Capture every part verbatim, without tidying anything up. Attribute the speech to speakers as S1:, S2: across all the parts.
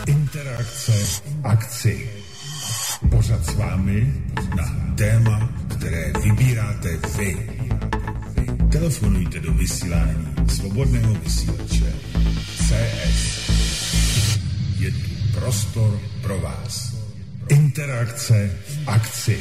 S1: Interakce v akci. Pořad s vámi na téma, které vybíráte vy. Telefonujte do vysílání Svobodného vysílače C S. Je tu prostor pro vás. Interakce v akci.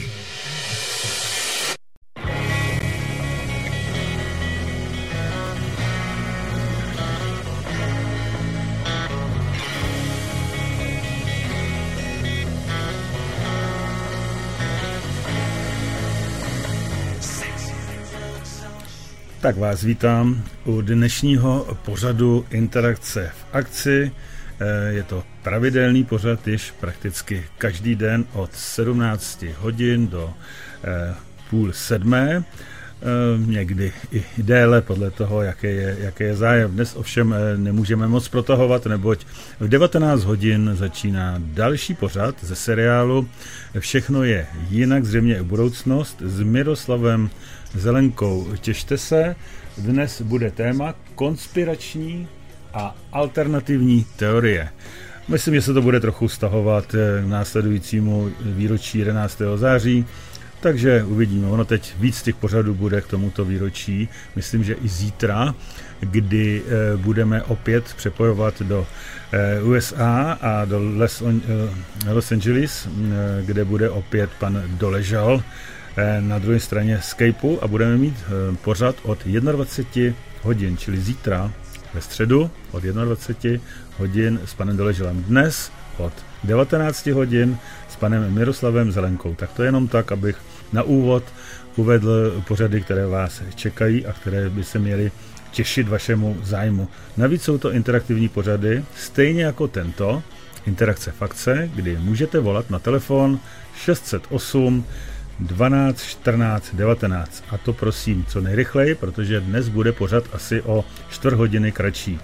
S2: Tak vás vítám u dnešního pořadu Interakce v akci. Je to pravidelný pořad, již prakticky každý den od sedmnácti hodin do půl sedmé. Někdy i déle podle toho, jaké je, jaké je zájem. Dnes ovšem nemůžeme moc protahovat, neboť v devatenáct hodin začíná další pořad ze seriálu Všechno je jinak, zřejmě i budoucnost s Miroslavem Zelenkou. Těšte se, dnes bude téma konspirační a alternativní teorie. Myslím, že se to bude trochu vztahovat k následujícímu výročí jedenáctého září, takže uvidíme. Ono teď víc těch pořadů bude k tomuto výročí. Myslím, že i zítra, kdy e, budeme opět přepojovat do e, U S A a do Los, e, Los Angeles, e, kde bude opět pan Doležal e, na druhé straně Skypeu a budeme mít e, pořad od dvacet jedna hodin, čili zítra ve středu od dvacet jedna hodin s panem Doležalem. Dnes od devatenáct hodin s panem Miroslavem Zelenkou. Tak to je jenom tak, abych na úvod uvedl pořady, které vás čekají a které by se měly těšit vašemu zájmu. Navíc jsou to interaktivní pořady, stejně jako tento, Interakce v akci, kdy můžete volat na telefon šest set osm dvanáct čtrnáct devatenáct. A to prosím co nejrychleji, protože dnes bude pořad asi o čtvrt hodiny kratší.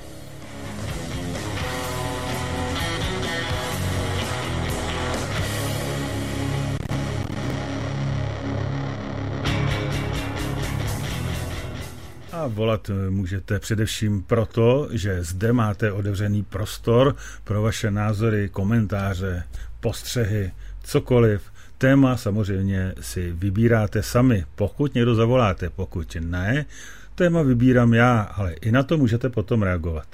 S2: A volat můžete především proto, že zde máte otevřený prostor pro vaše názory, komentáře, postřehy, cokoliv. Téma samozřejmě si vybíráte sami, pokud někdo zavoláte, pokud ne, téma vybírám já, ale i na to můžete potom reagovat.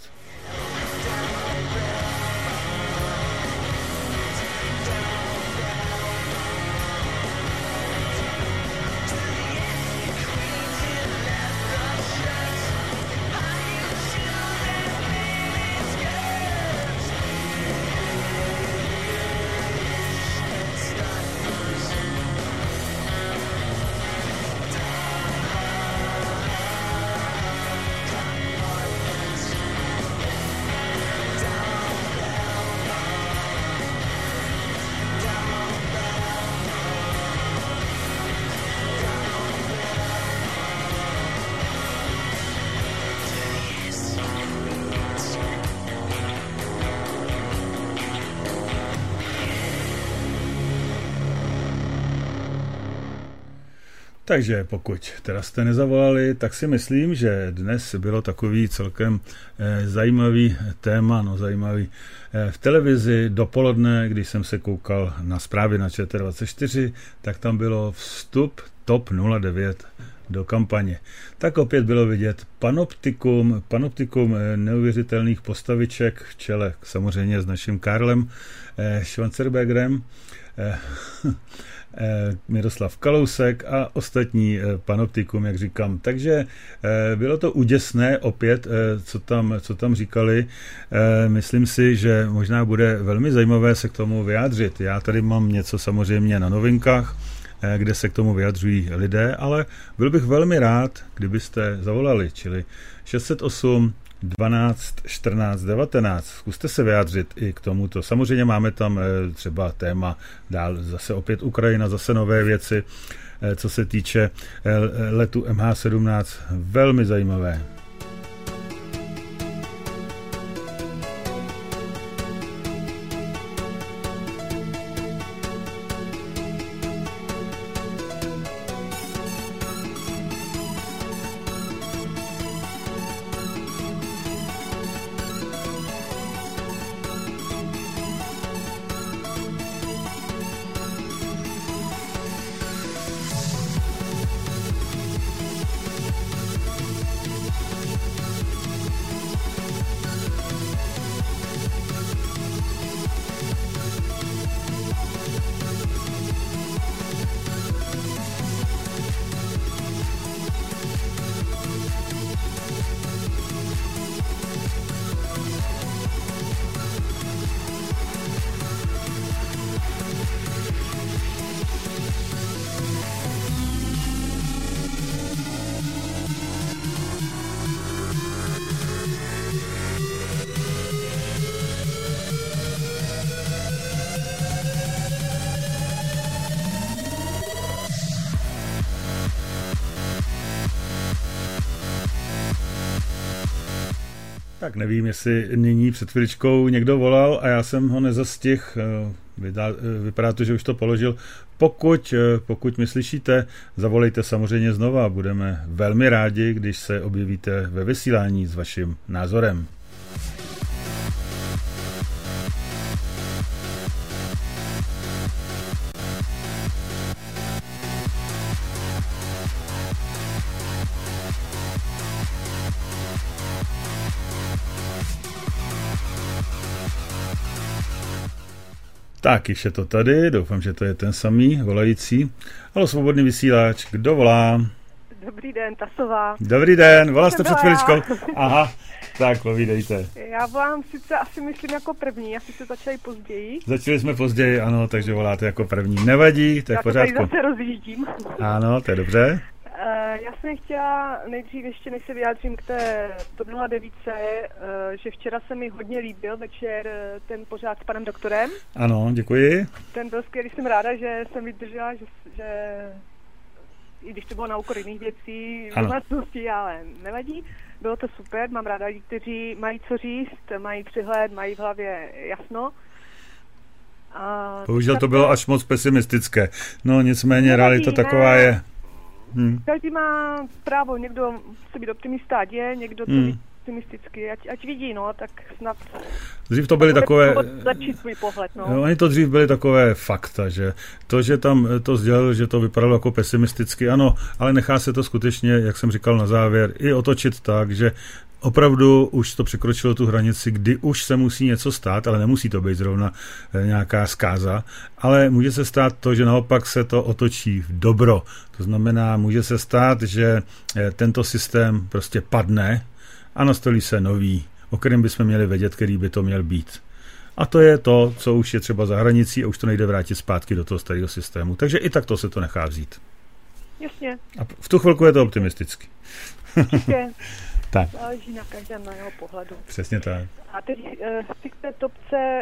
S2: Takže pokud teda jste nezavolali, tak si myslím, že dnes bylo takový celkem eh, zajímavý téma, no zajímavý eh, v televizi dopoledne, když jsem se koukal na zprávy na Č T dvacet čtyři, tak tam bylo vstup T O P nula devět do kampaně. Tak opět bylo vidět panoptikum, panoptikum eh, neuvěřitelných postaviček v čele, samozřejmě s naším Karlem eh, Schwarzeneggerem, eh, Miroslav Kalousek a ostatní panoptikum, jak říkám. Takže bylo to úděsné opět, co tam, co tam říkali. Myslím si, že možná bude velmi zajímavé se k tomu vyjádřit. Já tady mám něco samozřejmě na novinkách, kde se k tomu vyjadřují lidé, ale byl bych velmi rád, kdybyste zavolali, čili šest set osm dvanáct čtrnáct devatenáct. Zkuste se vyjádřit i k tomuto. Samozřejmě máme tam třeba téma dál, zase opět Ukrajina, zase nové věci, co se týče letu M H sedmnáct. Velmi zajímavé. Tak nevím, jestli nyní před chviličkou někdo volal a já jsem ho nezastihl. Vypadá to, že už to položil. Pokud, pokud mi slyšíte, zavolejte samozřejmě znova. Budeme velmi rádi, když se objevíte ve vysílání s vaším názorem. Tak, již je to tady, doufám, že to je ten samý volající. Halo, svobodný vysílač, kdo volá?
S3: Dobrý den, Tasová.
S2: Dobrý den, volal jste před chviličkou? Aha, tak povídejte.
S3: Já volám sice asi myslím jako první, asi se začali později.
S2: Začali jsme později, ano, takže voláte jako první. Nevadí, to je v pořádku.
S3: Já se tady zase rozjíždím.
S2: Ano, to je dobře.
S3: Já jsem chtěla nejdřív ještě, než se vyjádřím k té TOP nula devět, že včera se mi hodně líbil večer ten pořád s panem doktorem.
S2: Ano, děkuji.
S3: Ten byl skvělý, jsem ráda, že jsem vydržela, že, že i když to bylo na úkor jiných věcí, vlastnosti, ale nevadí. Bylo to super, mám ráda lidi, kteří mají co říct, mají přehled, mají v hlavě jasno. A
S2: bohužel to bylo až moc pesimistické. No nicméně realita taková
S3: ne.
S2: je. Hmm.
S3: Každý má právo, někdo chce být optimista, je, někdo chce být optimistický, ať, ať vidí, no, tak snad...
S2: Dřív to byly takové...
S3: Zlepšit svůj pohled, no.
S2: no. Oni to dřív byly takové fakta, že to, že tam to sdělil, že to vypadalo jako pesimisticky, ano, ale nechá se to skutečně, jak jsem říkal na závěr, i otočit tak, že opravdu už to překročilo tu hranici, kdy už se musí něco stát, ale nemusí to být zrovna nějaká zkáza, ale může se stát to, že naopak se to otočí v dobro. To znamená, může se stát, že tento systém prostě padne a nastolí se nový, o kterém bychom měli vědět, který by to měl být. A to je to, co už je třeba za hranicí a už to nejde vrátit zpátky do toho starého systému. Takže i takto se to nechá vzít.
S3: Jasně.
S2: A v tu chvilku je to optimistický.
S3: Určitě.
S2: Tak.
S3: Záleží na každém na jeho pohledu.
S2: Přesně tak.
S3: A teď uh, k té topce,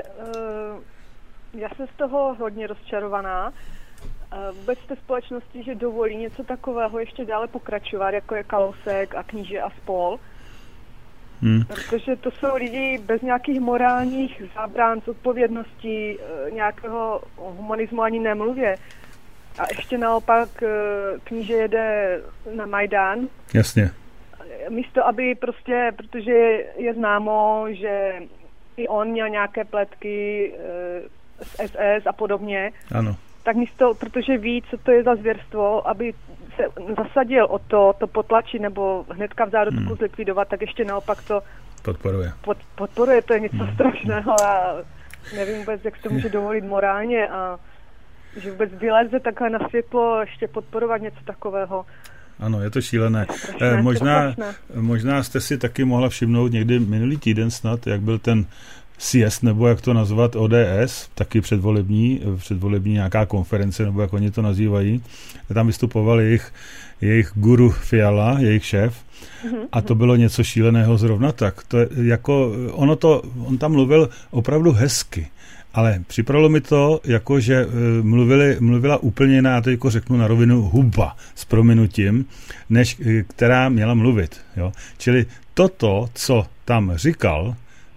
S3: uh, já jsem z toho hodně rozčarovaná. Uh, vůbec té společnosti, že dovolí něco takového ještě dále pokračovat, jako je Kalousek a Kníže a spol. Hmm. Protože to jsou lidi bez nějakých morálních zábran, zodpovědností, uh, nějakého humanismu ani nemluvě. A ještě naopak uh, Kníže jede na Majdan.
S2: Jasně.
S3: Místo, aby prostě, protože je známo, že i on měl nějaké pletky e, z S S a podobně,
S2: ano.
S3: Tak místo, protože ví, co to je za zvěrstvo, aby se zasadil o to, to potlačit nebo hnedka v zárodku hmm. zlikvidovat, tak ještě naopak to
S2: podporuje.
S3: Pod, podporuje, to je něco hmm. strašného a nevím vůbec, jak se to může dovolit morálně a že vůbec vyleze takhle na světlo ještě podporovat něco takového.
S2: Ano, je to šílené.
S3: Strašné,
S2: eh, možná,
S3: to
S2: možná jste si taky mohla všimnout někdy minulý týden snad, jak byl ten sjezd, nebo jak to nazvat, O D S, taky předvolební, předvolební nějaká konference, nebo jak oni to nazývají. Tam vystupoval jejich, jejich guru Fiala, jejich šéf, a to bylo něco šíleného zrovna tak. To je jako, ono to, on tam mluvil opravdu hezky. Ale připravilo mi to, jako že mluvili, mluvila úplně jiná, já to jako řeknu na rovinu, huba s prominutím, než která měla mluvit. Jo? Čili toto, co tam říkal,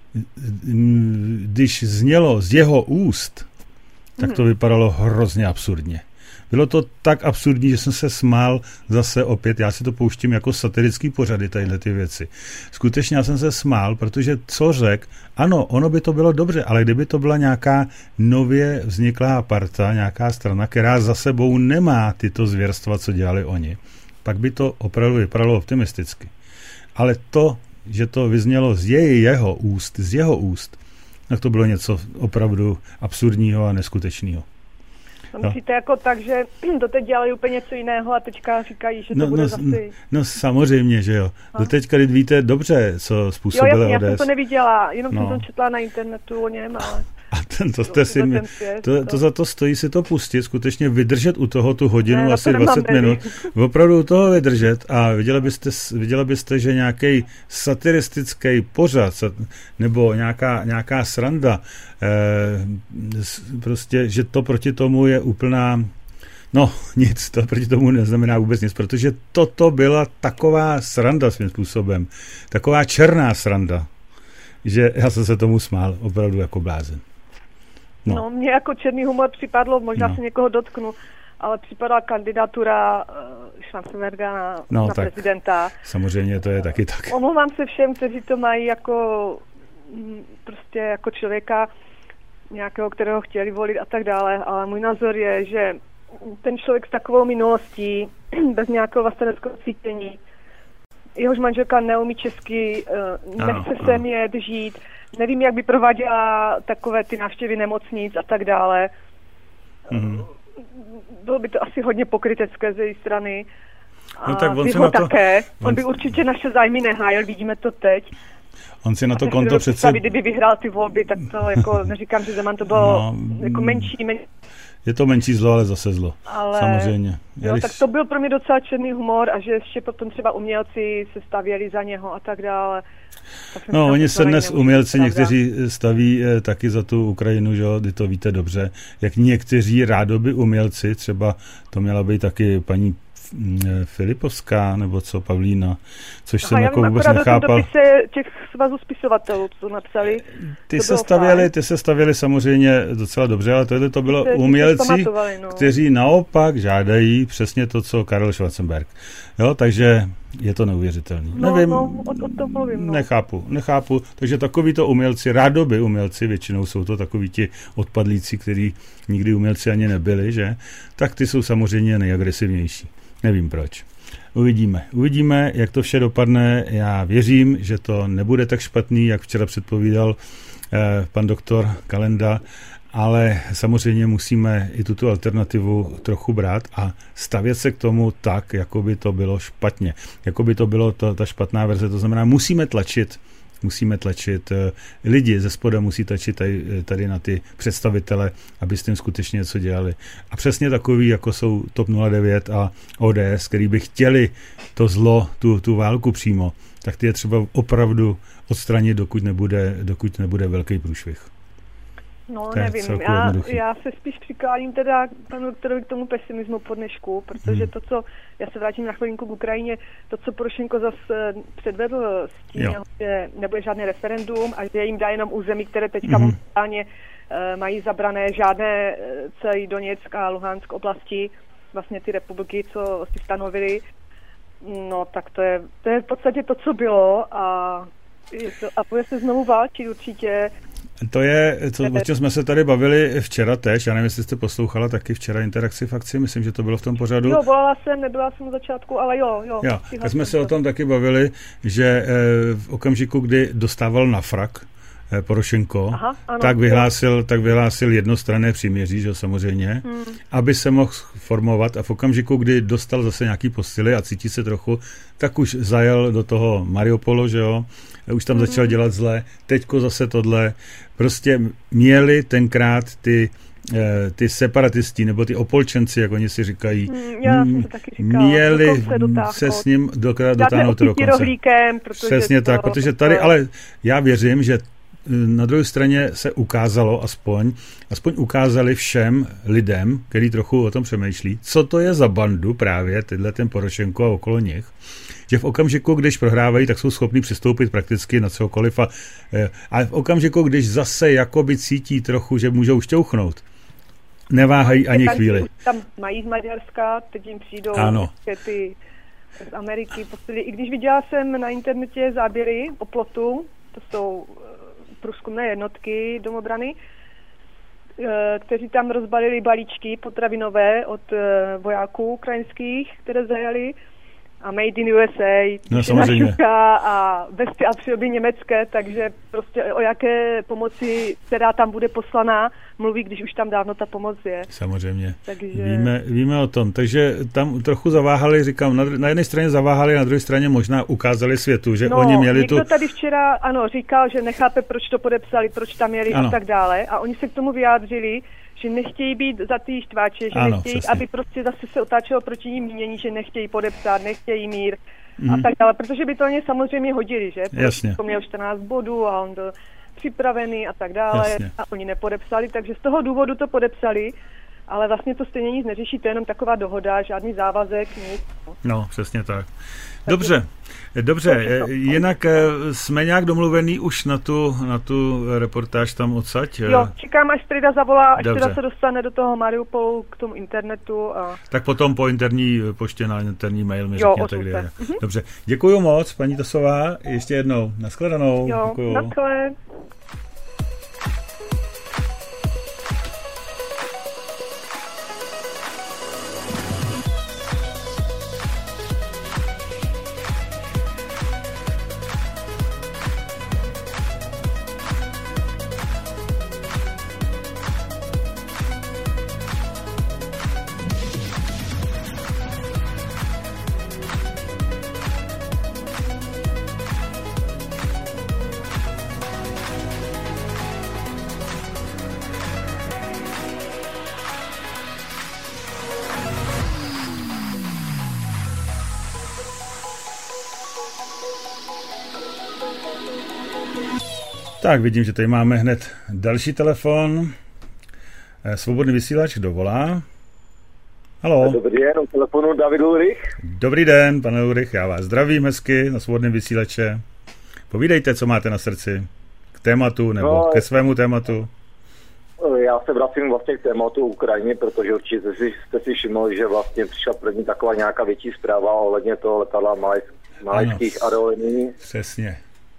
S2: když znělo z jeho úst, tak to vypadalo hrozně absurdně. Bylo to tak absurdní, že jsem se smál zase opět, já si to pouštím jako satirický pořady, tadyhle ty věci. Skutečně já jsem se smál, protože co řek, ano, ono by to bylo dobře, ale kdyby to byla nějaká nově vzniklá parta, nějaká strana, která za sebou nemá tyto zvěrstva, co dělali oni, pak by to opravdu vypadalo optimisticky. Ale to, že to vyznělo z jej, jeho úst, z jeho úst, tak to bylo něco opravdu absurdního a neskutečného.
S3: No, myslíte jako tak, že doteď dělali úplně něco jiného a teďka říkají, že to
S2: no,
S3: bude
S2: no,
S3: zase...
S2: No samozřejmě, že jo. A? Doteďka víte dobře, co způsobilo
S3: Jo, jasně,
S2: O D S.
S3: já jsem to neviděla, jenom
S2: no.
S3: jsem to četla na internetu o něm, ale...
S2: A ten, to, jste si, ten svět, to, to za to stojí si to pustit, skutečně vydržet u toho tu hodinu, ne, asi dvacet minut, opravdu u toho vydržet a viděla byste, viděla byste, že nějaký satiristický pořad nebo nějaká, nějaká sranda, eh, prostě, že to proti tomu je úplná, no nic, to proti tomu neznamená vůbec nic, protože toto byla taková sranda svým způsobem, taková černá sranda. že já jsem se tomu smál opravdu jako blázen.
S3: No, no mně jako černý humor připadlo, možná no. se někoho dotknu, ale připadala kandidatura uh, Schwarzenberga na,
S2: no,
S3: na
S2: tak
S3: prezidenta.
S2: Samozřejmě to je taky tak.
S3: Omlouvám se všem, kteří to mají jako m, prostě jako člověka nějakého, kterého chtěli volit a tak dále, ale můj názor je, že ten člověk s takovou minulostí, bez nějakého vlasteneckého cítění, jehož manželka neumí česky, uh, nechce ano, sem jet, žít, nevím, jak by prováděla takové ty návštěvy nemocnic a tak dále. Mm-hmm. Bylo by to asi hodně pokrytecké ze její strany. A
S2: no tak on
S3: vy
S2: se
S3: ho
S2: na to,
S3: také. On,
S2: on
S3: by určitě naše zájmy nehájil, vidíme to teď.
S2: On si na to
S3: a
S2: konto přece...
S3: Kdyby vyhrál ty volby, tak to jako, neříkám, že Zeman to bylo no, jako menší, menší.
S2: Je to menší zlo, ale zase zlo. Ale, samozřejmě.
S3: Jo, když... Tak to byl pro mě docela černý humor a že ještě potom třeba umělci se stavěli za něho a tak dále. Tak
S2: no, oni se dnes umělci někteří staví eh, taky za tu Ukrajinu, že jo, ty to víte dobře. Jak někteří rádoby umělci, třeba to měla být taky paní Filipovská, nebo co, Pavlína, což Aha, jsem jako vůbec nechápal.
S3: Já dopise těch svazů spisovatelů, co napsali.
S2: Ty se stavěli, ty se stavěli samozřejmě docela dobře, ale tohle to bylo umělci, no. kteří naopak žádají přesně to, co Karel Schwarzenberg. Jo, takže je to neuvěřitelný.
S3: No,
S2: Nevím,
S3: no, o, o tom mluvím, no.
S2: nechápu, nechápu. Takže takovýto umělci, rádoby umělci, většinou jsou to takoví ti odpadlíci, kteří nikdy umělci ani nebyli, že? Tak ty jsou samozřejmě nejagresivnější. Nevím proč. Uvidíme. Uvidíme, jak to vše dopadne. Já věřím, že to nebude tak špatný, jak včera předpovídal eh, pan doktor Kalenda, ale samozřejmě musíme i tuto alternativu trochu brát a stavět se k tomu tak, jako by to bylo špatně. Jako by to bylo to, ta špatná verze. To znamená, musíme tlačit Musíme tlačit lidi ze spoda, musí tlačit tady, tady na ty představitele, aby s tím skutečně něco dělali. A přesně takový, jako jsou TOP nula devět a O D S, který by chtěli to zlo, tu, tu válku přímo, tak ty je třeba opravdu odstranit, dokud nebude, dokud nebude velký průšvih.
S3: No, nevím, já, já se spíš přikláním teda panu doktorovi k tomu pesimismu po dnešku, protože hmm. to, co, já se vrátím na chvilinku k Ukrajině, to, co Porošenko zase předvedl s tím, jo. že nebude žádný referendum a že jim dá jenom území, které teďka hmm. momentálně uh, mají zabrané žádné celý Doněck a Luhansk oblasti, vlastně ty republiky, co si stanovili, no tak to je, to je v podstatě to, co bylo a, je to, a bude se znovu válčit určitě.
S2: To je, co, o čem jsme se tady bavili včera tež, já nevím, jestli jste poslouchala taky včera interakci v akci, myslím, že to bylo v tom pořadu.
S3: Jo, volala jsem, nebyla jsem na začátku, ale jo, jo.
S2: jo tak jsme se to. o tom taky bavili, že v okamžiku, kdy dostával na frak Porošenko, Aha, ano, tak, vyhlásil, tak vyhlásil jednostranné příměří, že samozřejmě, hmm. aby se mohl formovat a v okamžiku, kdy dostal zase nějaký posily a cítí se trochu, tak už zajel do toho Mariupolu, že jo, už tam hmm. začal dělat zle, teďko zase tohle, prostě měli tenkrát ty ty separatisti, nebo ty opolčenci, jak oni si říkají,
S3: hmm, já m- taky říkala,
S2: měli se s ním dotáhnout do konce. Přesně tak, protože tady, ale já věřím, že na druhé straně se ukázalo aspoň, aspoň ukázali všem lidem, který trochu o tom přemýšlí, co to je za bandu právě, tyhle ten Porošenko a okolo nich, že v okamžiku, když prohrávají, tak jsou schopni přistoupit prakticky na cokoliv a, a v okamžiku, když zase jakoby cítí trochu, že můžou šťouchnout, neváhají ani tam, chvíli.
S3: Tam mají z Maďarska, teď jim přijdou
S2: ano.
S3: ty z Ameriky. Posledí. I když viděla jsem na internetě záběry o plotu, to jsou průzkumné jednotky domobrany, kteří tam rozbalili balíčky potravinové od vojáků ukrajinských, které zajali, a Made in U S A,
S2: no, samozřejmě.
S3: A vesty a příroby německé, takže prostě o jaké pomoci, která tam bude poslaná, mluví, když už tam dávno ta pomoc je.
S2: Samozřejmě. Takže... Víme, víme o tom. Takže tam trochu zaváhali, říkám, na, na jedné straně zaváhali, na druhé straně možná ukázali světu, že
S3: no,
S2: oni měli
S3: tu...
S2: tu...
S3: No, tady včera, ano, říkal, že nechápe, proč to podepsali, proč tam měli ano. a tak dále. A oni se k tomu vyjádřili, že nechtějí být za ty štváče, že ano, nechtějí, přesně. aby prostě zase se otáčelo proti ním mínění, že nechtějí podepsat, nechtějí mír mm. a tak dále, protože by to oni samozřejmě hodili, že?
S2: Jasně.
S3: To měl čtrnáct bodů a on byl připravený a tak dále. Jasně. A oni nepodepsali, takže z toho důvodu to podepsali ale vlastně to stejně nic neřeší, to je jenom taková dohoda, žádný závazek, nic.
S2: No, přesně tak. Dobře, dobře, jinak jsme nějak domluvený už na tu, na tu reportáž tam odsaď?
S3: Jo, čekám, až Frida zavolá, až
S2: Dobře.
S3: teda se dostane do toho Mariupolu k tomu internetu. A...
S2: Tak potom po interní poště na interní mail mi
S3: jo,
S2: řekněte, kde je.
S3: Mhm.
S2: Dobře, děkuju moc, paní Tosová, ještě jednou, nashledanou.
S3: Jo,
S2: děkuju.
S3: naschle.
S2: Tak, vidím, že tady máme hned další telefon. Svobodný vysílač, kdo volá? Haló.
S4: Dobrý den, u telefonu David Ulrich.
S2: Dobrý den, pane Ulrich, já vás zdravím hezky na Svobodném vysílače. Povídejte, co máte na srdci k tématu nebo no, ke svému tématu.
S4: Já se vracím vlastně k tématu Ukrajiny, protože určitě si, jste si všiml, že vlastně přišla první taková nějaká větší zpráva ohledně toho letadla malajských aerolinií.
S2: Přesně.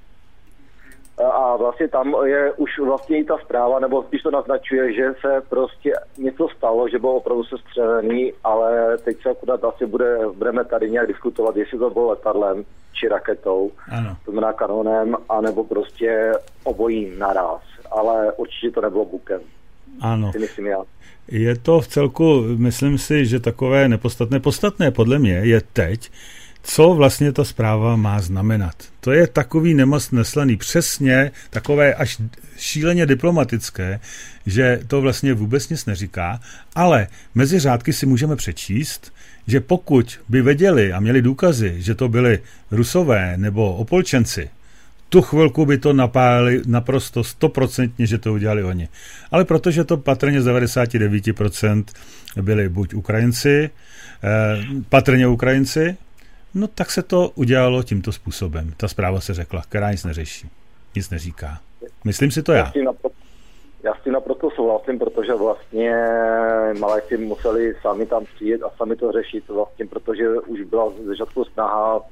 S4: A vlastně tam je už vlastně i ta zpráva, nebo spíš to naznačuje, že se prostě něco stalo, že bylo opravdu sestřelený, ale teď se akorát asi bude, budeme tady nějak diskutovat, jestli to bylo letadlem či raketou,
S2: ano.
S4: To znamená kanonem, anebo prostě obojí naraz. Ale určitě to nebylo bukem.
S2: Ano.
S4: Si myslím já.
S2: Je to v celku, myslím si, že takové nepodstatné. Podstatné podle mě je teď, co vlastně ta zpráva má znamenat. To je takový nemast neslaný, přesně takové až šíleně diplomatické, že to vlastně vůbec nic neříká, ale mezi řádky si můžeme přečíst, že pokud by věděli a měli důkazy, že to byli Rusové nebo Opolčenci, tu chvilku by to napálili naprosto stoprocentně, že to udělali oni. Ale protože to patrně z devadesát devět procent byli buď Ukrajinci, eh, patrně Ukrajinci, no tak se to udělalo tímto způsobem. Ta zpráva se řekla, která nic neřeší, nic neříká. Myslím si to já.
S4: Já s tím naprosto souhlasím, protože vlastně Malajci museli sami tam přijet a sami to řešit vlastně, protože už byla z začátku snaha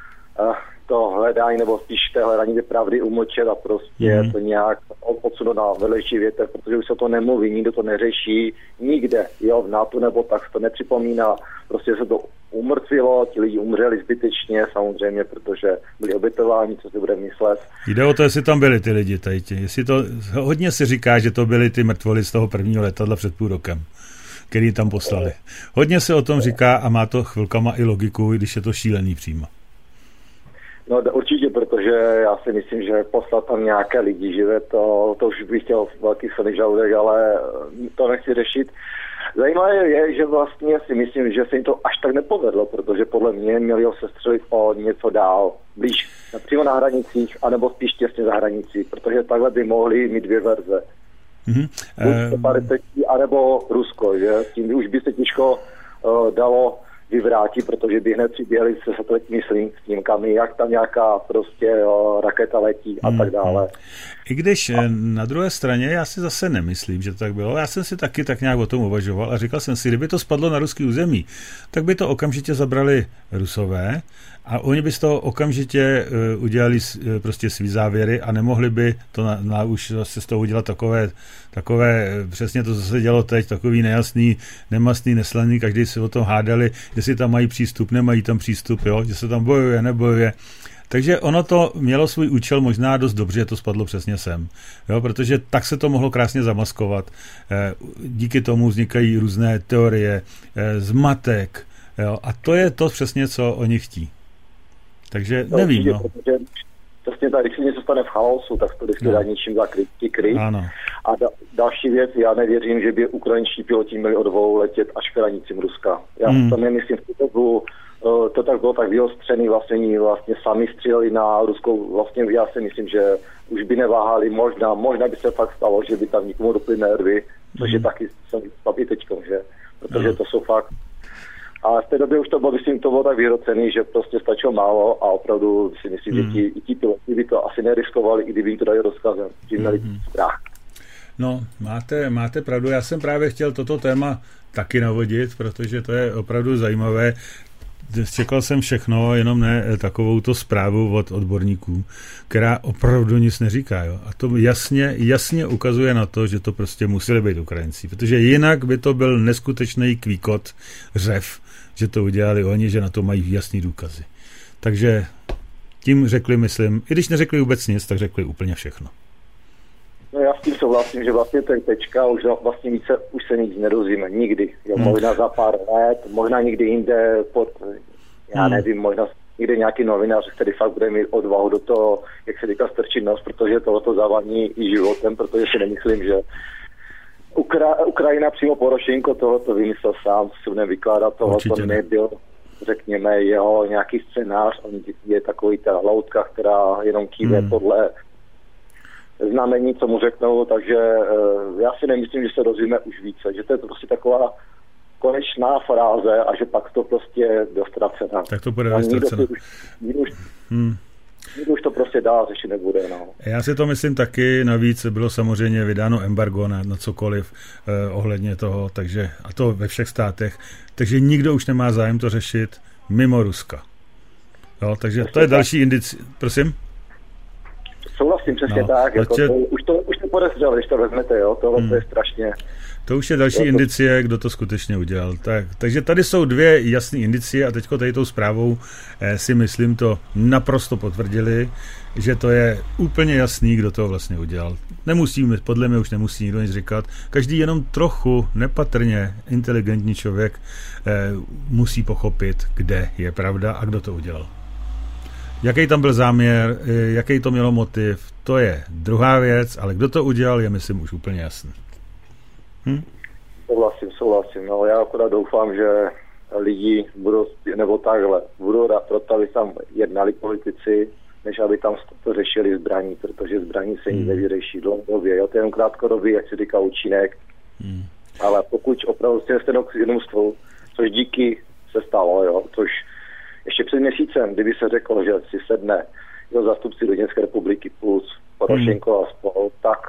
S4: to hledání, nebo spíš té hledání pravdy umlčet a prostě mm. to nějak odsunout na vedlejší větev, protože už se to nemluví, nikdo to neřeší, nikde, jo, v NATO nebo tak se to nepřipomíná, prostě se to umrtvilo, ti lidi umřeli zbytečně samozřejmě, protože byli obětováni, co si bude myslet.
S2: Jde o to, jestli tam byli ty lidi, tady ti. Jestli to, hodně si říká, že to byli ty mrtvoly z toho prvního letadla před půl rokem, který tam poslali. Hodně se o tom říká a má to chvilkama i logiku, když je to šílený přímo.
S4: No určitě, protože já si myslím, že poslat tam nějaké lidi živé, to, to už bych chtěl velký silný žaludek, ale to nechci řešit. Zajímavé je, že vlastně si myslím, že se jim to až tak nepovedlo, protože podle mě měli ho sestřelit o něco dál, blíž, přímo na hranicích, anebo spíš těsně za hranicí, protože takhle by mohli mít dvě verze.
S2: Mm-hmm.
S4: Buď paritečí, anebo Rusko, že? Tím už by se těžko uh, dalo vyvrátit, protože by hned přiběhli se satelitními snímkami, jak tam nějaká prostě jo, raketa letí a tak dále.
S2: I když a... na druhé straně já si zase nemyslím, že to tak bylo. Já jsem si taky tak nějak o tom uvažoval a říkal jsem si, kdyby to spadlo na ruský území, tak by to okamžitě zabrali Rusové a oni by z toho okamžitě uh, udělali uh, prostě svý závěry a nemohli by to na, na, už zase z toho udělat takové, takové, přesně to, co se dělo teď, takový nejasný, nemastný, neslaný, každý se o tom hádali, jestli tam mají přístup, nemají tam přístup, jo, že se tam bojuje, nebojuje. Takže ono to mělo svůj účel možná dost dobře, že to spadlo přesně sem. Jo, protože tak se to mohlo krásně zamaskovat. Díky tomu vznikají různé teorie, zmatek. Jo, a to je to přesně, co oni chtí. Takže
S4: no,
S2: nevím. No.
S4: Přesně tak, když se něco stane v chaosu, tak to vždycky dá něčím zakryt. kryt.
S2: Ano.
S4: A da, další věc, já nevěřím, že by ukrajinští piloti měli odvolou letět až k hranicím Ruska. Já hmm. to nemyslím v tuto dobu to tak bylo tak vyostřený, vlastně, vlastně sami stříleli na ruskou, vlastně já si myslím, že už by neváhali, možná, možná by se fakt stalo, že by tam nikomu doply nervy, což je taky slabý teďkom, že? Protože to jsou fakt. A v té době už to bylo, myslím, to bylo tak vyhrocený, že prostě stačilo málo a opravdu si myslím, mm. že ti, i ti piloti by to asi neriskovali, i kdyby jim to dali rozkazem, že měli mm. strach.
S2: No, máte, máte pravdu, já jsem právě chtěl toto téma taky navodit, protože to je opravdu zajímavé. Čekal jsem všechno, jenom ne takovouto zprávu od odborníků, která opravdu nic neříká. Jo? A to jasně, jasně ukazuje na to, že to prostě museli být Ukrajinci, protože jinak by to byl neskutečný kvíkot, řev, že to udělali oni, že na to mají jasný důkazy. Takže tím řekli, myslím, i když neřekli vůbec nic, tak řekli úplně všechno.
S4: No já s tím souhlasím, že vlastně ten tečka už vlastně více, už se nic nedozvíme, nikdy. Jo, hmm. Možná za pár let, možná někdy jinde pod, já hmm. nevím, možná někde nějaký novinář, který fakt bude mít odvahu do toho, jak se říká, strčit nos, protože tohoto zavání i životem, protože si nemyslím, že Ukra- Ukrajina přímo Porošenko tohoto vymyslel sám, si budeme vykládat, tohoto nebyl, řekněme, jeho nějaký scénář, on je takový ta loutka, která jenom kýve hmm. podle znamení, co mu řeknou, takže uh, já si nemyslím, že se dozvíme už více, že to je to prostě taková konečná fráze a že pak to prostě dostracená.
S2: Tak to bude dostracená.
S4: Nikdo už, hmm. už to prostě dál řešit nebude. No.
S2: Já si to myslím taky, navíc bylo samozřejmě vydáno embargo na, na cokoliv eh, ohledně toho, takže a to ve všech státech, takže nikdo už nemá zájem to řešit mimo Ruska. Jo, takže to je další indici. Prosím?
S4: Souhlasím, přesně no, tak. Jako tě... to, už, to, už to podezřel, když to vezmete, jo, tohle hmm. to je strašně...
S2: To už je další to... indicie, kdo to skutečně udělal. Tak, takže tady jsou dvě jasné indicie a teďko tady tou zprávou eh, si myslím to naprosto potvrdili, že to je úplně jasný, kdo to vlastně udělal. Nemusíme, podle mě už nemusí nikdo nic říkat. Každý jenom trochu nepatrně inteligentní člověk eh, musí pochopit, kde je pravda a kdo to udělal. Jaký tam byl záměr, jaký to mělo motiv, to je druhá věc, ale kdo to udělal, je myslím už úplně jasný. Hm?
S4: Souhlasím, souhlasím. No, já akorát doufám, že lidi budou, nebo takhle, budou rád proto, aby tam jednali politici, než aby tam to řešili zbraní, protože zbraní se nic hmm. nevyřeší dlouhodobě. Jo, to je jen krátkodobý, jak se říká, účinek. Hmm. Ale pokud opravdu s tím jednostvu, což díky se stalo, jo, což ještě před měsícem, kdyby se řeklo, že si sedne jeho zástupci Doněcké republiky plus Porošenko hmm. a spol, tak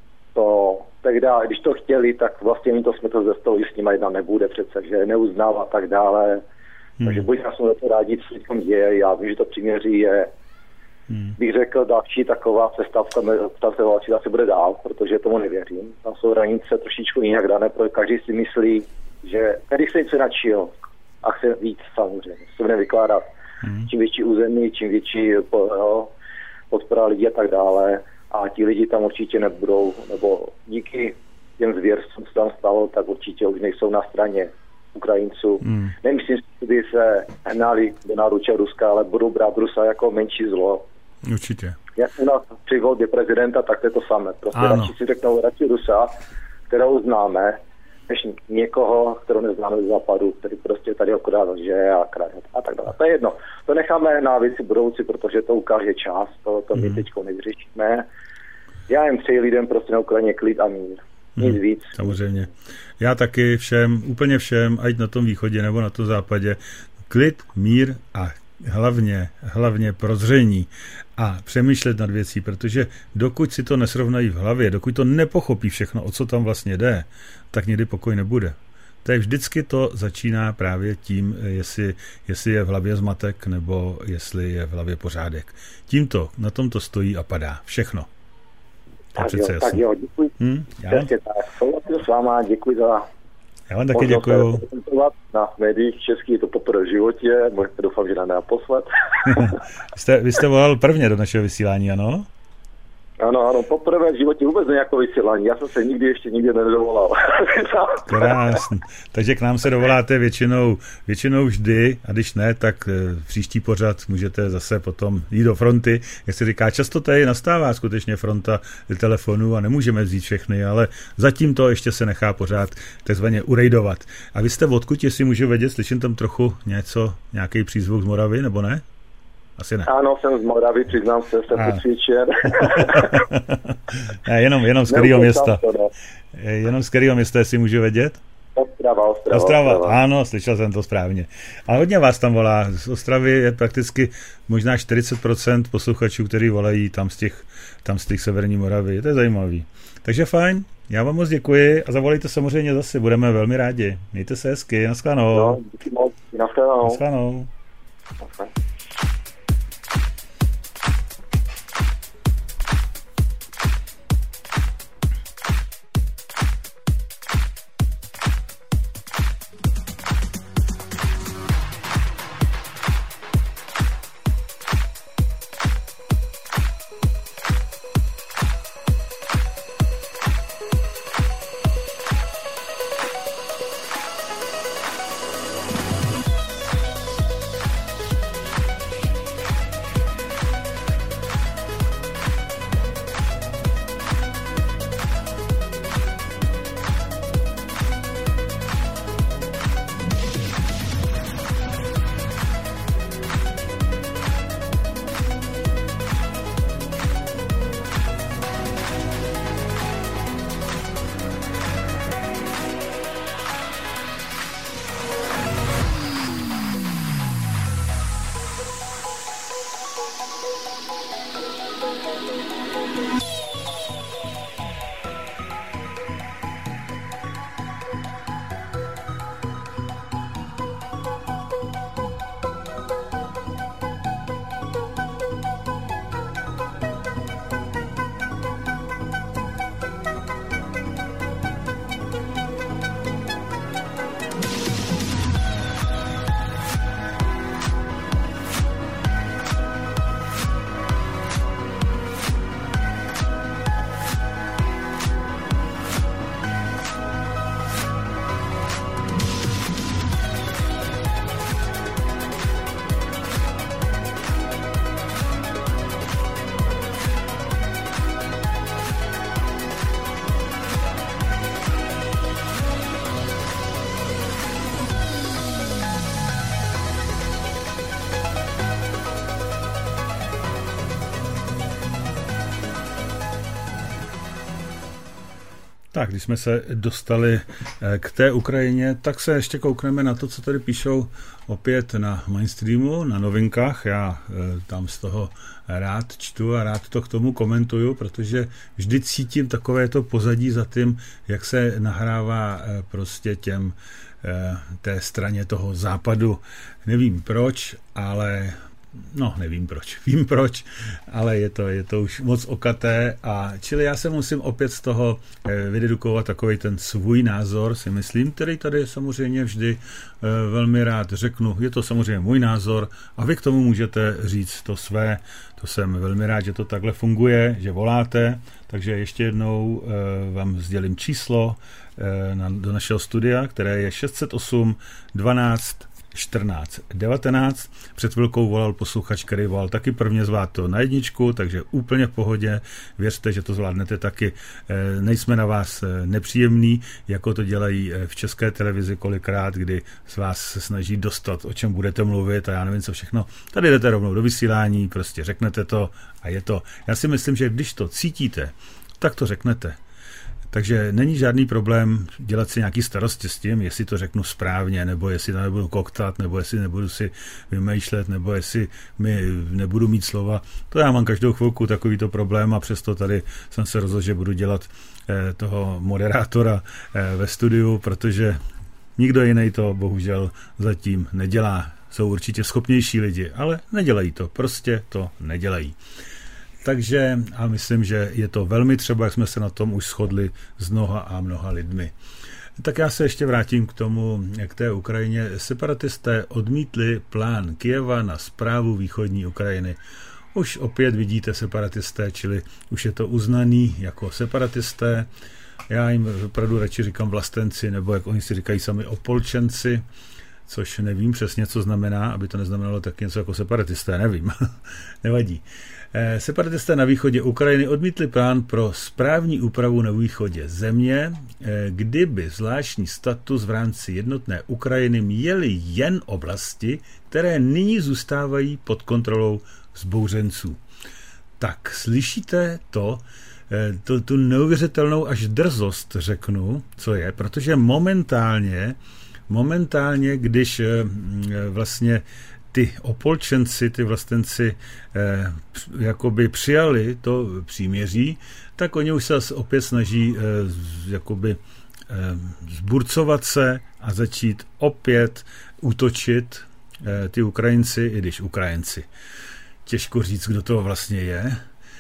S4: to tehdy, když to chtěli, tak vlastně mi to jsme to ze stolu, že s nima jedna nebude přece, že neuznává a tak dále. Hmm. Takže buď já jsem za to rádi, co se tam děje, já vím, že to příměří je, hmm. bych řekl, další taková přestávka, ta se válčí asi bude dál, protože tomu nevěřím. Tam jsou hranice trošičku jinak dané, protože každý si myslí, že tady se něco načil, a chce víc samozřejmě, se bude vykládat. Hmm. Čím větší území, čím větší jo, podpora lidí a tak dále. A ti lidi tam určitě nebudou, nebo díky těm zvěrstvům, co tam stalo, tak určitě už nejsou na straně Ukrajinců. Hmm. Nemyslím, že by se hnali do náruče Ruska, ale budou brát Rusa jako menší zlo.
S2: Určitě.
S4: Jak u nás při volbě prezidenta, tak to je to samé. Prostě radši si řeknou radši Rusa, kterou známe, než někoho, kterou neznáme z západu, který prostě tady akorát lže a kraje a tak dále. To je jedno. To necháme na věci budoucí, protože to ukáže čas, to, to my mm. teďko nevyřešíme. Já jim přeji lidem prostě na Ukrajině klid a mír. Nic mm, víc.
S2: Samozřejmě. Já taky všem, úplně všem, ať na tom východě nebo na tom západě, klid, mír a hlavně, hlavně prozření a přemýšlet nad věcí, protože dokud si to nesrovnají v hlavě, dokud to nepochopí všechno, o co tam vlastně jde, tak někdy pokoj nebude. To je vždycky to začíná právě tím, jestli, jestli je v hlavě zmatek, nebo jestli je v hlavě pořádek. Tímto, na tom to stojí a padá. Všechno.
S4: Tak jo, tak jo, děkuji. Hmm, Přesně tak. Souhlasím s váma, děkuji za...
S2: Já vám taky děkuju.
S4: Na médiích český je to poprvé v životě, doufám, že nám naposled.
S2: jste, vy jste volal prvně do našeho vysílání, ano?
S4: Ano, ano, poprvé v životě vůbec nějakou vysílání. Já jsem se nikdy ještě nikdy nedovolal.
S2: Krásný. Takže k nám se dovoláte většinou, většinou vždy, a když ne, tak příští pořad můžete zase potom jít do fronty. Jak se říká, často tady nastává skutečně fronta telefonů a nemůžeme vzít všechny, ale zatím to ještě se nechá pořád takzvaně urejdovat. A vy jste odkud, jestli můžu vědět, slyším tam trochu něco, nějaký přízvuk z Moravy, nebo ne? Asi ne.
S4: Ano, jsem z Moravy, přiznám se, jsem přesvědčen. jenom,
S2: jenom z kterého města. To, jenom z kterého města, jestli můžu vědět?
S4: Ostrava, Ostrava,
S2: Ostrava. Ostrava. Ano, slyšel jsem to správně. A hodně vás tam volá. Z Ostravy je prakticky možná čtyřicet procent posluchačů, kteří volají tam z těch, tam z těch severní Moravy. To je zajímavý. Takže fajn, já vám moc děkuji a zavolejte samozřejmě zase, budeme velmi rádi. Mějte se hezky, naschledanou.
S4: No, díky moc, naschledanou.
S2: Naschledanou. Tak, když jsme se dostali k té Ukrajině, tak se ještě koukneme na to, co tady píšou opět na mainstreamu, na novinkách. Já tam z toho rád čtu a rád to k tomu komentuju, protože vždy cítím takové to pozadí za tím, jak se nahrává prostě těm té straně toho západu. Nevím proč, ale no, nevím proč. Vím proč, ale je to, je to už moc okaté. A čili já se musím opět z toho vydedukovat takový ten svůj názor, si myslím, který tady samozřejmě vždy velmi rád řeknu. Je to samozřejmě můj názor a vy k tomu můžete říct to své. To jsem velmi rád, že to takhle funguje, že voláte. Takže ještě jednou vám sdělím číslo do našeho studia, které je šest set osm dvanáct čtrnáct devatenáct. Před chvilkou volal posluchač, který volal taky prvně zvát to na jedničku, takže úplně v pohodě. Věřte, že to zvládnete taky. Nejsme na vás nepříjemní, jako to dělají v České televizi kolikrát, kdy z vás se snaží dostat, o čem budete mluvit a já nevím co všechno. Tady jdete rovnou do vysílání, prostě řeknete to a je to. Já si myslím, že když to cítíte, tak to řeknete. Takže není žádný problém dělat si nějaký starosti s tím, jestli to řeknu správně, nebo jestli to nebudu koktat, nebo jestli nebudu si vymýšlet, nebo jestli mi nebudu mít slova. To já mám každou chvilku takovýto problém a přesto tady jsem se rozhodl, že budu dělat eh, toho moderátora eh, ve studiu, protože nikdo jiný to bohužel zatím nedělá. Jsou určitě schopnější lidi, ale nedělají to, prostě to nedělají. Takže a myslím, že je to velmi třeba, jak jsme se na tom už shodli s mnoha a mnoha lidmi. Tak já se ještě vrátím k tomu, jak té Ukrajině. Separatisté odmítli plán Kyjeva na správu východní Ukrajiny. už opět vidíte separatisté, čili už je to uznaný jako separatisté. Já jim opravdu radši říkám vlastenci, nebo jak oni si říkají sami opolčenci, což nevím přesně, co znamená, aby to neznamenalo tak něco jako separatisté, nevím, nevadí. Separatisté na východě Ukrajiny odmítli plán pro správní úpravu na východě země, kdyby zvláštní status v rámci jednotné Ukrajiny měly jen oblasti, které nyní zůstávají pod kontrolou vzbouřenců. Tak slyšíte to, to, tu neuvěřitelnou až drzost řeknu, co je, protože momentálně, momentálně, když vlastně ty opolčenci, ty vlastenci eh, jakoby přijali to příměří, tak oni už se opět snaží eh, jakoby eh, zburcovat se a začít opět útočit eh, ty Ukrajinci, i když Ukrajinci. Těžko říct, kdo to vlastně je.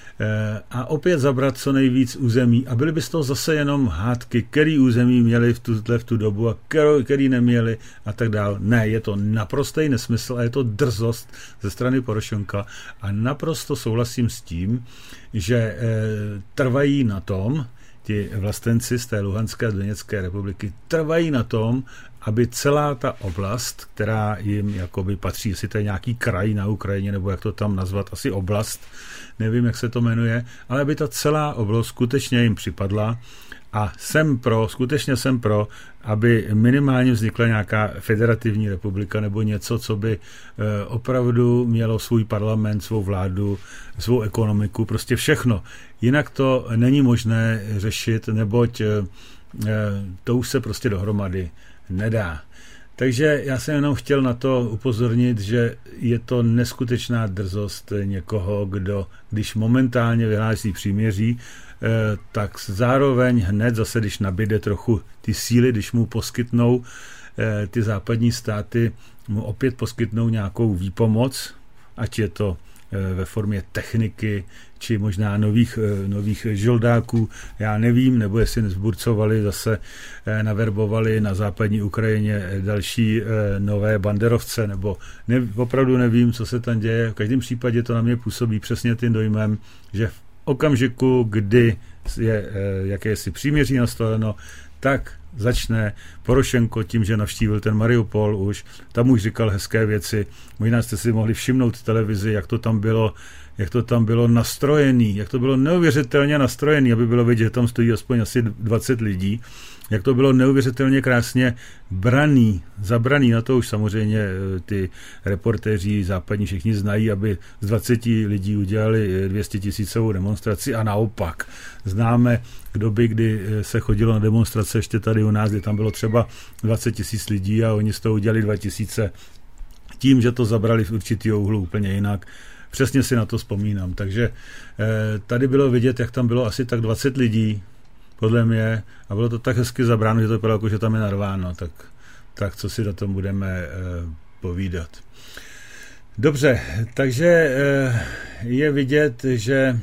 S2: A opět zabrat co nejvíc území. A byly by z toho zase jenom hádky, který území měli v tuhle v tu dobu a který neměli a tak dále. Ne, je to naprostý nesmysl a je to drzost ze strany Porošenka a naprosto souhlasím s tím, že e, trvají na tom, ti vlastenci z té Luhanské a Doněcké republiky trvají na tom, aby celá ta oblast, která jim jakoby patří, jestli to je nějaký kraj na Ukrajině, nebo jak to tam nazvat, asi oblast, nevím, jak se to jmenuje, ale aby ta celá oblast skutečně jim připadla a jsem pro, skutečně jsem pro, aby minimálně vznikla nějaká federativní republika nebo něco, co by e, opravdu mělo svůj parlament, svou vládu, svou ekonomiku, prostě všechno. Jinak to není možné řešit, neboť e, to už se prostě dohromady nedá. Takže já jsem jenom chtěl na to upozornit, že je to neskutečná drzost někoho, kdo, když momentálně vyhlásí příměří, tak zároveň hned zase, když nabíde trochu ty síly, když mu poskytnou ty západní státy, mu opět poskytnou nějakou výpomoc, ať je to ve formě techniky, či možná nových, nových žoldáků, já nevím, nebo jestli nezburcovali, zase naverbovali na západní Ukrajině další nové banderovce, nebo ne, opravdu nevím, co se tam děje. V každém případě to na mě působí přesně tím dojmem, že v okamžiku, kdy je jakési příměří nastoleno, tak začne Porošenko tím, že navštívil ten Mariupol už, tam už říkal hezké věci. Možná jste si mohli všimnout v televizi, jak to tam bylo, jak to tam bylo nastrojený, jak to bylo neuvěřitelně nastrojený, aby bylo vidět, že tam stojí aspoň asi dvacet lidí, jak to bylo neuvěřitelně krásně braný, zabraný, na to už samozřejmě ty reportéři západní všichni znají, aby z dvaceti lidí udělali dvě stě tisícovou demonstraci a naopak. Známe doby, kdy se chodilo na demonstrace ještě tady u nás, kdy tam bylo třeba dvacet tisíc lidí a oni z toho udělali dva tisíce. Tím, že to zabrali v určitý úhlu úplně jinak. Přesně si na to vzpomínám. Takže tady bylo vidět, jak tam bylo asi tak dvacet lidí, podle mě, a bylo to tak hezky zabráno, že to bylo jako, že tam je narváno, tak, tak co si do tom budeme e, povídat. Dobře, takže e, je vidět, že e,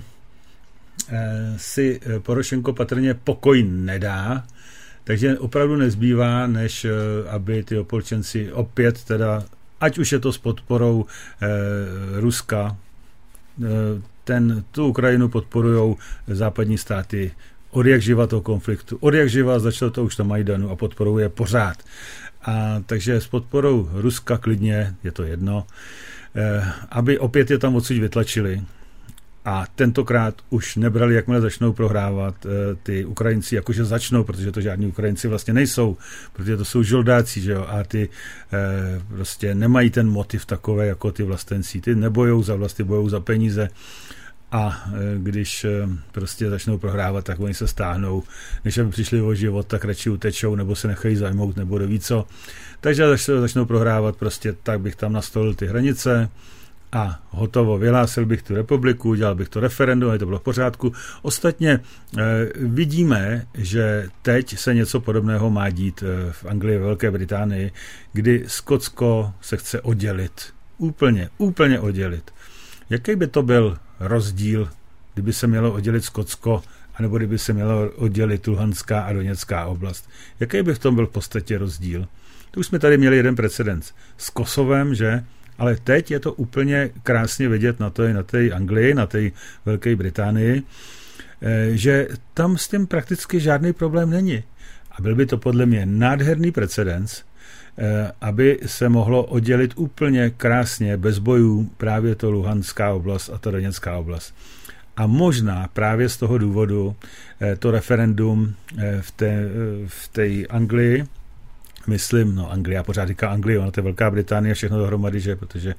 S2: si Porošenko patrně pokoj nedá, takže opravdu nezbývá, než e, aby ty opolčenci opět teda, ať už je to s podporou e, Ruska, e, ten, tu Ukrajinu podporujou západní státy, od jak živa toho konfliktu. Od jak živa začalo to už na Majdanu a podporuje pořád. A takže s podporou Ruska klidně, je to jedno, eh, aby opět je tam odsud vytlačili. A tentokrát už nebrali, jakmile začnou prohrávat eh, ty Ukrajinci, jakože začnou, protože to žádní Ukrajinci vlastně nejsou, protože to jsou žoldáci, že jo, a ty eh, prostě nemají ten motiv takové jako ty vlastenci. Ty nebojou za vlast, ty bojou za peníze. A když prostě začnou prohrávat, tak oni se stáhnou. Než aby přišli o život, tak radši utečou, nebo se nechají zajmout, nebo doví co. Takže až začnou prohrávat, prostě tak bych tam nastolil ty hranice a hotovo. Vyhlásil bych tu republiku, dělal bych to referendum, a to bylo v pořádku. Ostatně eh, vidíme, že teď se něco podobného má dít eh, v Anglii, v Velké Británii, kdy Skotsko se chce oddělit. Úplně, úplně oddělit. Jaký by to byl rozdíl, kdyby se mělo oddělit Skotsko, anebo kdyby se mělo oddělit Luhanská a Doněcká oblast? Jaký by v tom byl v podstatě rozdíl? To už jsme tady měli jeden precedens s Kosovem, že? Ale teď je to úplně krásně vidět na té na té Anglii, na té Velké Británii, že tam s tím prakticky žádný problém není. A byl by to podle mě nádherný precedens, aby se mohlo oddělit úplně krásně, bez bojů, právě to Luhanská oblast a ta Doněcká oblast. A možná právě z toho důvodu to referendum v té, v té Anglii, myslím, no Anglie, já pořád říká Anglie, ona to je Velká Británie, všechno dohromady, že, protože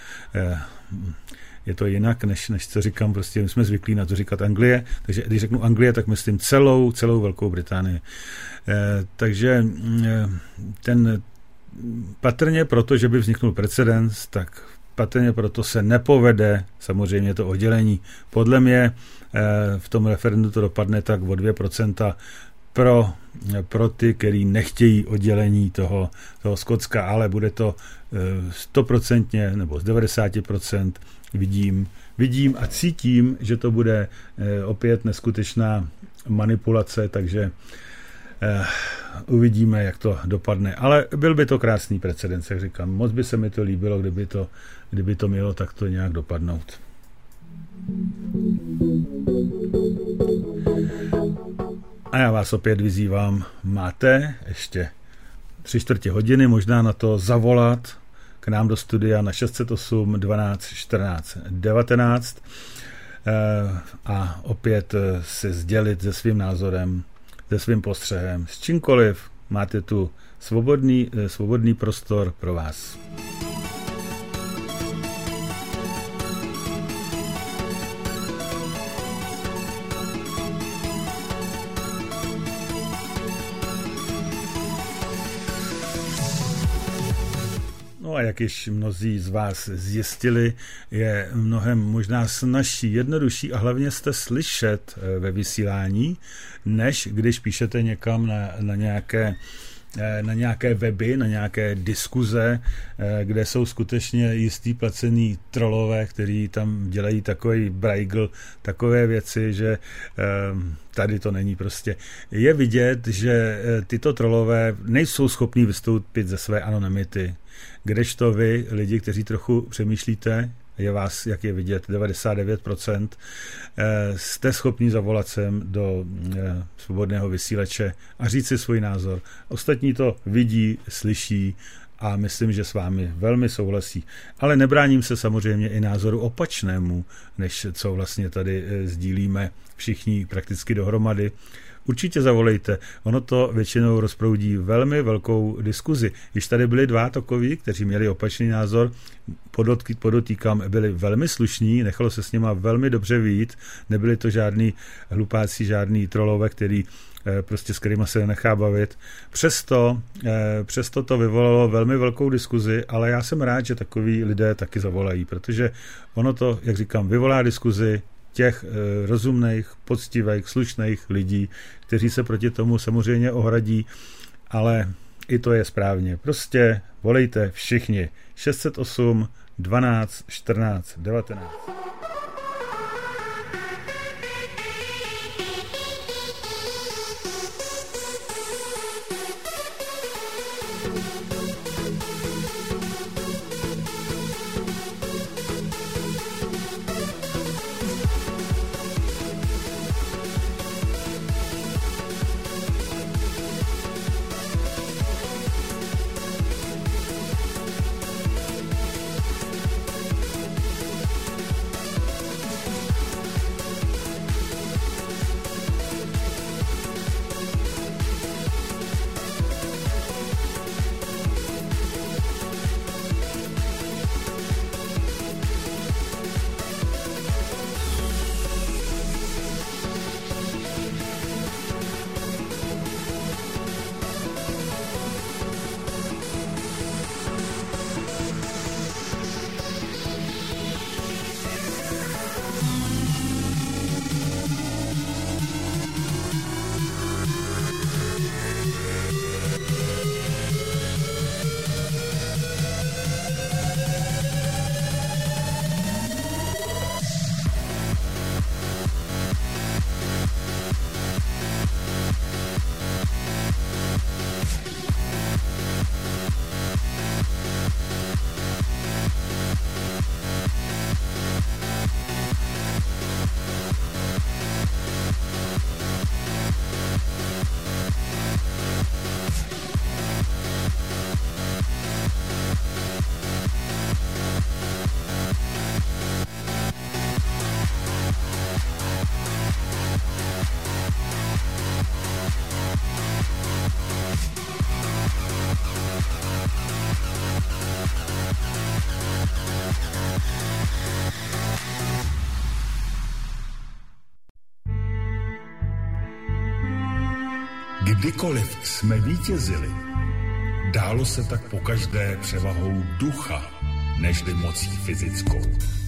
S2: je to jinak, než, než co říkám, prostě my jsme zvyklí na to říkat Anglie, takže když řeknu Anglie, tak myslím celou, celou Velkou Británii. Takže ten patrně proto, že by vzniknul precedens, tak patrně proto se nepovede samozřejmě to oddělení. Podle mě v tom referendu to dopadne tak o dvě procenta pro, pro ty, který nechtějí oddělení toho, toho Skotska, ale bude to stoprocentně nebo z devadesát procent vidím, vidím a cítím, že to bude opět neskutečná manipulace, takže Uh, uvidíme, jak to dopadne. Ale byl by to krásný precedens, jak říkám. Moc by se mi to líbilo, kdyby to, kdyby to mělo takto nějak dopadnout. A já vás opět vyzývám, máte ještě tři čtvrtě hodiny, možná na to zavolat k nám do studia na šest set osm dvanáct čtrnáct devatenáct uh, a opět se sdělit se svým názorem, se svým postřehem, s čímkoliv. Máte tu svobodný, svobodný prostor pro vás. No a jak již mnozí z vás zjistili, je mnohem možná snazší, jednodušší a hlavně jste slyšet ve vysílání, než když píšete někam na, na nějaké na nějaké weby, na nějaké diskuze, kde jsou skutečně jistý placený trolové, který tam dělají takový brajgl, takové věci, že tady to není prostě. Je vidět, že tyto trolové nejsou schopní vystoupit ze své anonymity, kdežto vy, lidi, kteří trochu přemýšlíte, je vás, jak je vidět, devadesát devět procent, jste schopni zavolat sem do svobodného vysílače a říct si svůj názor. Ostatní to vidí, slyší a myslím, že s vámi velmi souhlasí. Ale nebráním se samozřejmě i názoru opačnému, než co vlastně tady sdílíme všichni prakticky dohromady. Určitě zavolejte, ono to většinou rozproudí velmi velkou diskuzi. Když tady byli dva takoví, kteří měli opačný názor, podotýkám, byli velmi slušní, nechalo se s nima velmi dobře vyjít, nebyli to žádný hlupáci, žádný trolové, který prostě s kterýma se nenechá bavit. Přesto, přesto to vyvolalo velmi velkou diskuzi, ale já jsem rád, že takoví lidé taky zavolají, protože ono to, jak říkám, vyvolá diskuzi těch e, rozumných, poctivých, slušných lidí, kteří se proti tomu samozřejmě ohradí, ale i to je správně. Prostě volejte všichni. šest set osm dvanáct čtrnáct devatenáct.
S1: Kdykoliv jsme vítězili, dálo se tak pokaždé převahou ducha, nežli mocí fyzickou.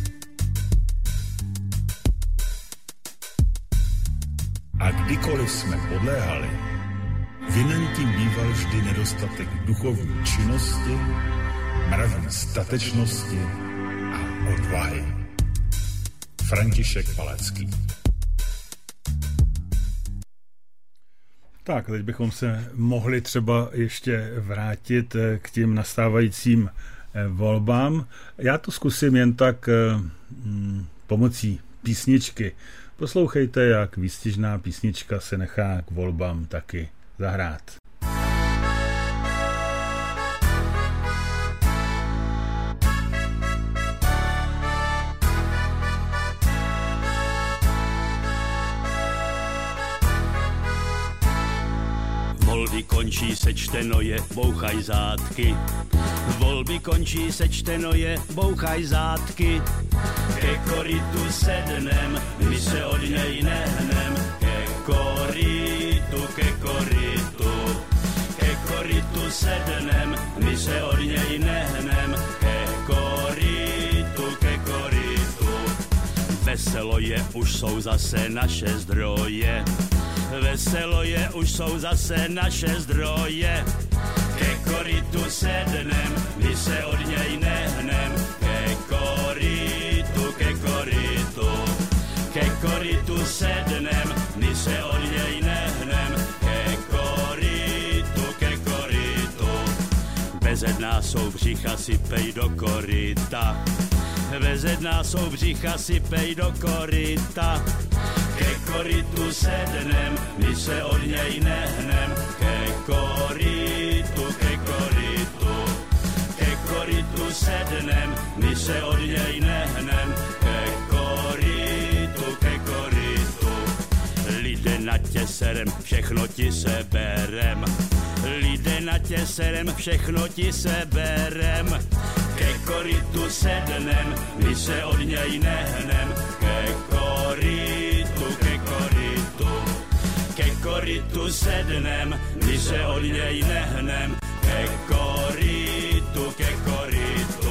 S1: A kdykoliv jsme podléhali, vinen tím býval vždy nedostatek duchovní činnosti, mravní statečnosti a odvahy. František Palacký.
S2: Tak, teď bychom se mohli třeba ještě vrátit k těm nastávajícím volbám. Já to zkusím jen tak hm, pomocí písničky. Poslouchejte, jak výstižná písnička se nechá k volbám taky zahrát.
S5: Volby končí, sečteno je, bouchaj zátky. Volby končí, sečteno je, bouchaj zátky. Ke korytu sednem, my se od něj nehnem. Ke korytu, ke korytu. Ke korytu sednem, my se od něj nehnem. Ke korytu, ke korytu. Veselo je, už jsou zase naše zdroje. Veselo je, už jsou zase naše zdroje. Ke korytu sednem, my se od něj nehnem. Ke korytu, ke korytu. Ke korytu sednem, my se od něj nehnem. Ke korytu, ke korytu. Bezedná jsou břicha, sypej do koryta. Bezedná jsou břicha, sypej do koryta. Ke korytu sednem, my se od něj nehnem. Ke korytu, ke korytu. Ke korytu sednem, my se od něj nehnem. Ke korytu, ke korytu. Lidé na tě serem, všechno ti seberem. Lidé na tě serem, všechno ti seberem. Ke korytu sednem, my se od něj nehnem. Ke korytu, ke korytu. Ke korytu sednem, my se od něj nehnem. Ke korytu, ke korytu.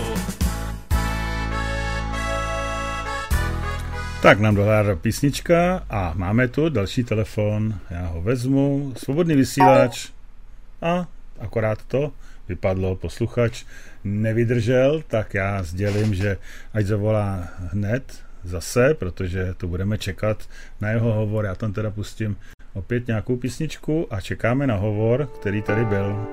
S2: Tak nám dohrává písnička a máme tu další telefon. Já ho vezmu. Svobodný vysílač. A akorát to vypadlo, posluchač nevydržel, tak já sdělím, že ať zavolá hned zase, protože to budeme čekat na jeho hovor. Já tam teda pustím opět nějakou písničku a čekáme na hovor, který tady byl.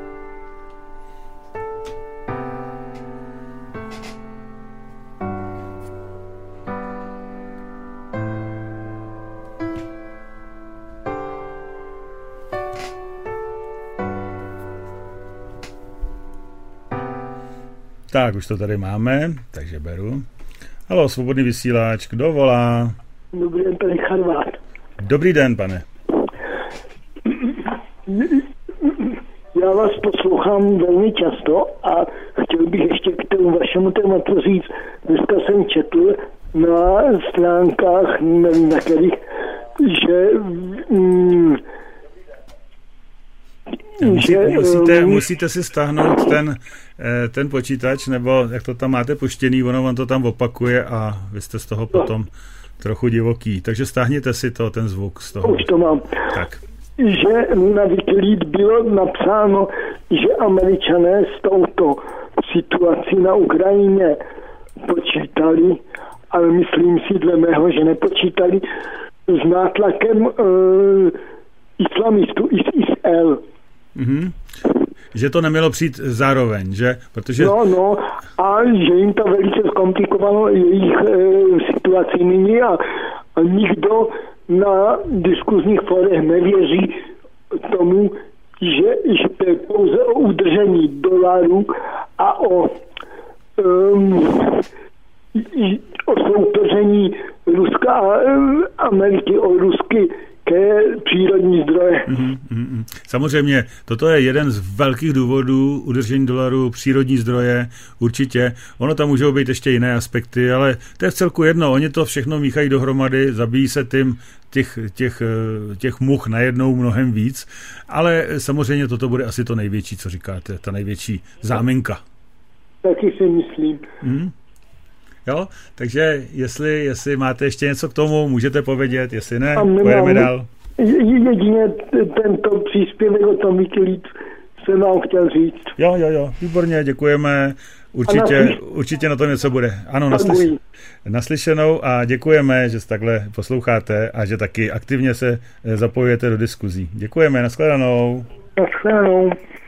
S2: Tak, už to tady máme, takže beru. Haló, svobodný vysíláč, kdo volá?
S6: Dobrý den, tady Charvát.
S2: Dobrý den, pane.
S6: Já vás poslouchám velmi často a chtěl bych ještě k tomu vašemu tématu říct, dneska jsem četl na stránkách, nevím na kterých, že... Mm,
S2: Musí, musíte, musíte si stáhnout ten, ten počítač, nebo jak to tam máte puštěný, ono vám to tam opakuje a vy jste z toho potom trochu divoký. Takže stáhněte si to, ten zvuk z toho.
S6: Už to mám.
S2: Tak.
S6: Že na Wikileaks bylo napsáno, že Američané s touto situací na Ukrajině počítali, ale myslím si dle mého, že nepočítali s nátlakem uh, islamistů z Izrael.
S2: Mm-hmm. Že to nemělo přijít zároveň, že? Protože...
S6: No, no, a že jim to velice zkomplikovalo jejich e, situaci nyní a, a nikdo na diskuzních forech nevěří tomu, že, že to je pouze o udržení dolaru a o, um, o soupeření Ruska a Ameriky, o rusky ke přírodní zdroje.
S2: Mm, mm, mm. Samozřejmě, toto je jeden z velkých důvodů udržení dolaru, přírodní zdroje, určitě. Ono tam můžou být ještě jiné aspekty, ale to je v celku jedno. Oni to všechno míchají dohromady, zabíjí se tím těch, těch, těch much najednou mnohem víc, ale samozřejmě toto bude asi to největší, co říkáte, ta největší záminka.
S6: Taky si myslím.
S2: Mm. Jo, takže jestli, jestli máte ještě něco k tomu, můžete povědět, jestli ne, pojedeme dál.
S6: Jedině tento příspěvek o tom Wikileaks jsem vám chtěl říct.
S2: Jo, jo, jo, výborně, děkujeme. Určitě, na určitě na to něco bude. Ano, naslyš, naslyšenou a děkujeme, že takhle posloucháte a že taky aktivně se zapojujete do diskuzí. Děkujeme, nashledanou.
S6: Nashledanou.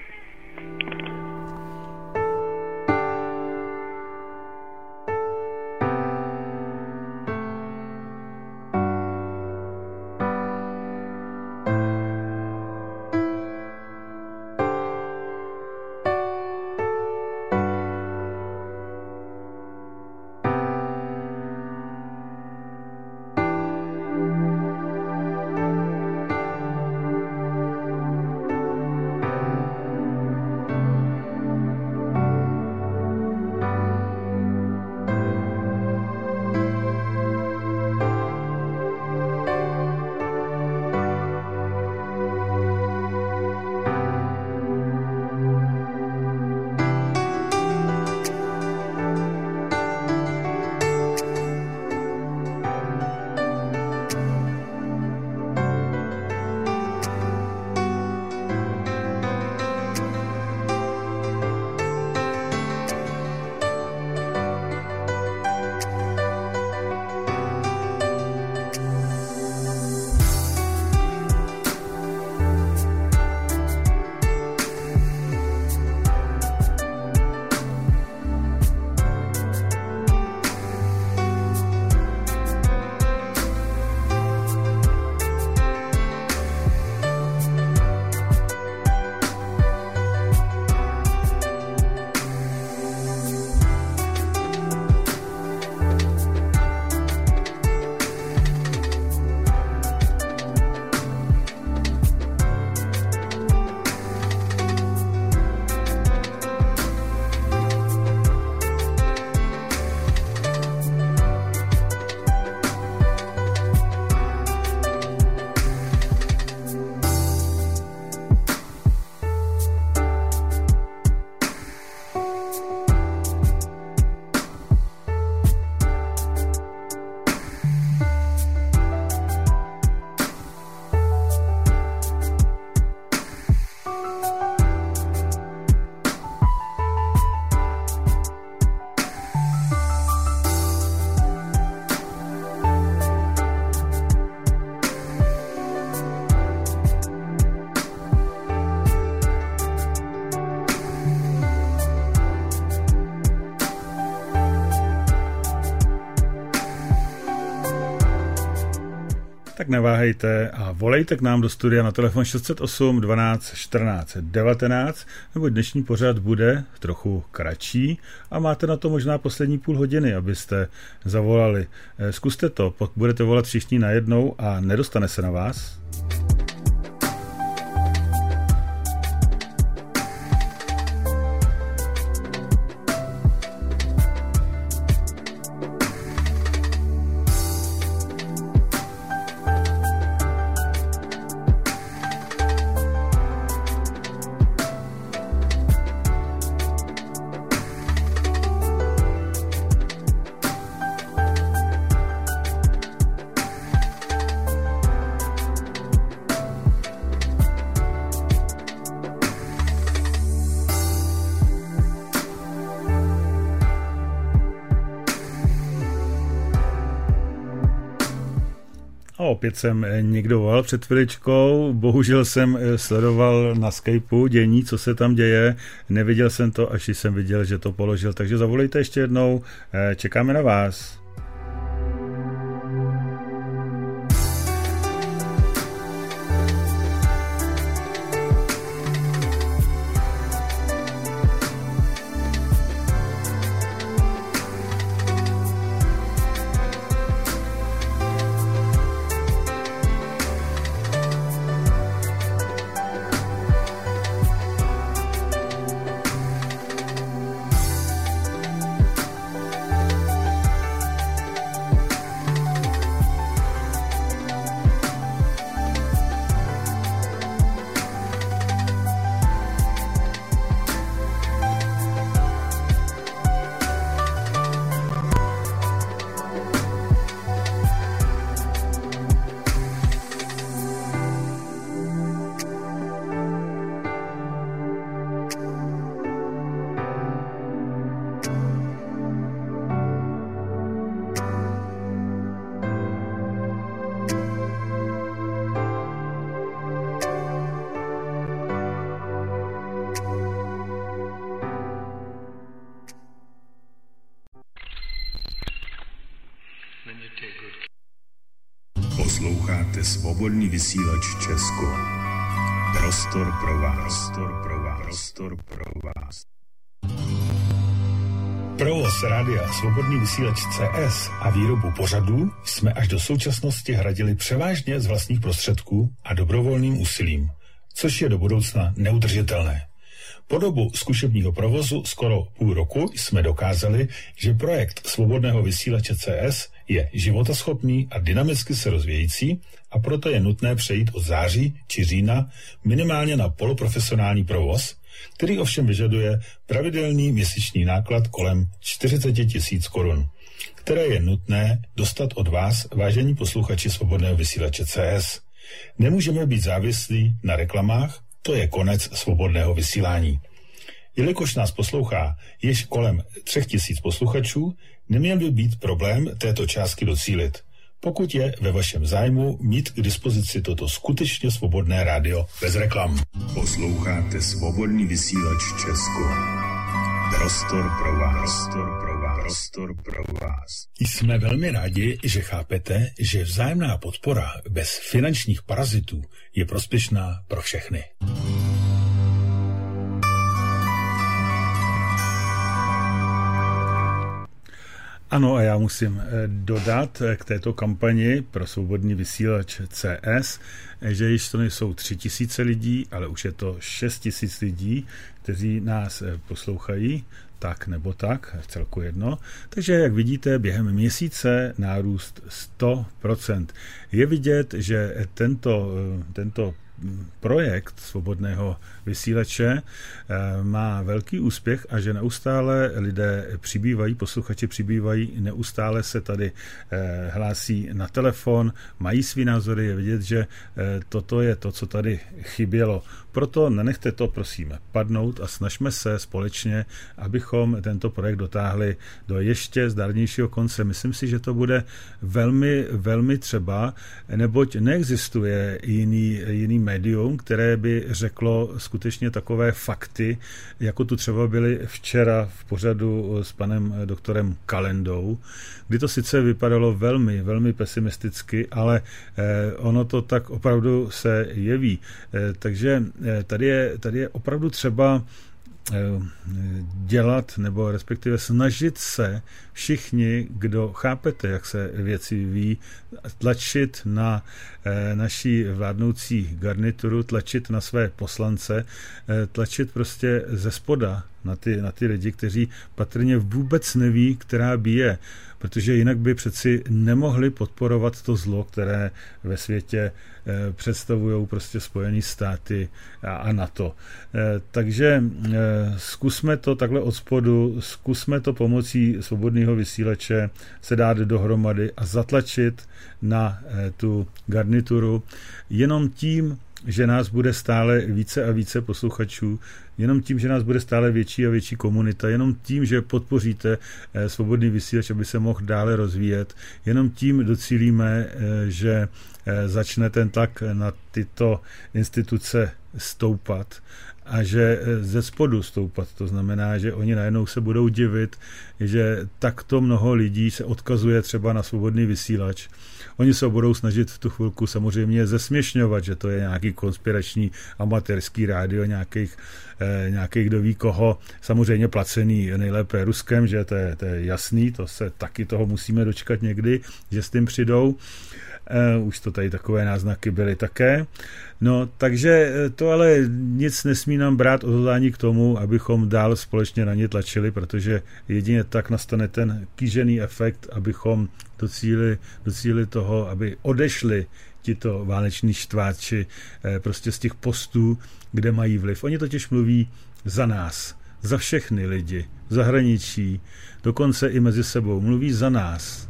S2: Tak neváhejte a volejte k nám do studia na telefon šest set osm dvanáct čtrnáct devatenáct, nebo dnešní pořad bude trochu kratší a máte na to možná poslední půl hodiny, abyste zavolali. Zkuste to, pokud budete volat všichni najednou a nedostane se na vás. Opět jsem někdo volal před chviličkou, bohužel jsem sledoval na Skypeu dění, co se tam děje, neviděl jsem to, až jsem viděl, že to položil, takže zavolejte ještě jednou, čekáme na vás.
S1: Svobodný vysílač Česko. Prostor pro vás. Prostor pro vás. Prostor pro vás. Provoz rádia Svobodný vysílač C S a výrobu pořadů jsme až do současnosti hradili převážně z vlastních prostředků a dobrovolným úsilím, což je do budoucna neudržitelné. Po dobu zkušebního provozu skoro půl roku jsme dokázali, že projekt Svobodného vysílače C S je životaschopný a dynamicky se rozvíjející a proto je nutné přejít od září či října minimálně na poloprofesionální provoz, který ovšem vyžaduje pravidelný měsíční náklad kolem čtyřicet tisíc korun, které je nutné dostat od vás, vážení posluchači Svobodného vysílače C S. Nemůžeme být závislí na reklamách, to je konec svobodného vysílání. Jelikož nás poslouchá již kolem třech tisíc posluchačů, neměl by být problém této částky docílit, pokud je ve vašem zájmu mít k dispozici toto skutečně svobodné rádio bez reklam. Posloucháte Svobodný vysílač Česko. Prostor pro vás. Prostor pro vás. Prostor pro vás. Jsme velmi rádi, že chápete, že vzájemná podpora bez finančních parazitů je prospěšná pro všechny.
S2: Ano, a já musím dodat k této kampani pro Svobodný vysílač C S, že již to nejsou tři tisíce lidí, ale už je to šest tisíc lidí, kteří nás poslouchají, tak nebo tak, celku jedno. Takže, jak vidíte, během měsíce nárůst sto procent. Je vidět, že tento, tento projekt Svobodného vysílače má velký úspěch a že neustále lidé přibývají, posluchači přibývají, neustále se tady hlásí na telefon, mají svý názory, je vidět, že toto je to, co tady chybělo. Proto nenechte to, prosím, padnout a snažme se společně, abychom tento projekt dotáhli do ještě zdárnějšího konce. Myslím si, že to bude velmi, velmi třeba, neboť neexistuje jiný, jiný médium, které by řeklo skutečně takové fakty, jako tu třeba byly včera v pořadu s panem doktorem Kalendou, kdy to sice vypadalo velmi, velmi pesimisticky, ale ono to tak opravdu se jeví. Takže tady je, tady je opravdu třeba dělat, nebo respektive snažit se všichni, kdo chápete, jak se věci vyvíjí, tlačit na naší vládnoucí garnituru, tlačit na své poslance, tlačit prostě ze spoda na ty, na ty lidi, kteří patrně vůbec neví, která bije, protože jinak by přeci nemohli podporovat to zlo, které ve světě představují prostě Spojené státy a NATO. Takže zkusme to takhle od spodu, zkusme to pomocí Svobodného vysílače se dát dohromady a zatlačit na tu garnituru. Jenom tím, že nás bude stále více a více posluchačů, jenom tím, že nás bude stále větší a větší komunita, jenom tím, že podpoříte Svobodný vysílač, aby se mohl dále rozvíjet, jenom tím docílíme, že začne ten tlak na tyto instituce stoupat a že ze spodu stoupat. To znamená, že oni najednou se budou divit, že takto mnoho lidí se odkazuje třeba na Svobodný vysílač. Oni se budou snažit v tu chvilku samozřejmě zesměšňovat, že to je nějaký konspirační amatérský rádio, nějakých, eh, nějakých kdo ví koho, samozřejmě placený nejlépe Ruskem, že to je, to je jasný, to se taky toho musíme dočkat někdy, že s tím přijdou. Uh, už to tady takové náznaky byly také. No, takže to ale nic nesmí nám brát odhodlání k tomu, abychom dál společně na ně tlačili, protože jedině tak nastane ten kýžený efekt, abychom docíli, docíli toho, aby odešli tito váleční štváči eh, prostě z těch postů, kde mají vliv. Oni totiž mluví za nás, za všechny lidi, v zahraničí, dokonce i mezi sebou. Mluví za nás.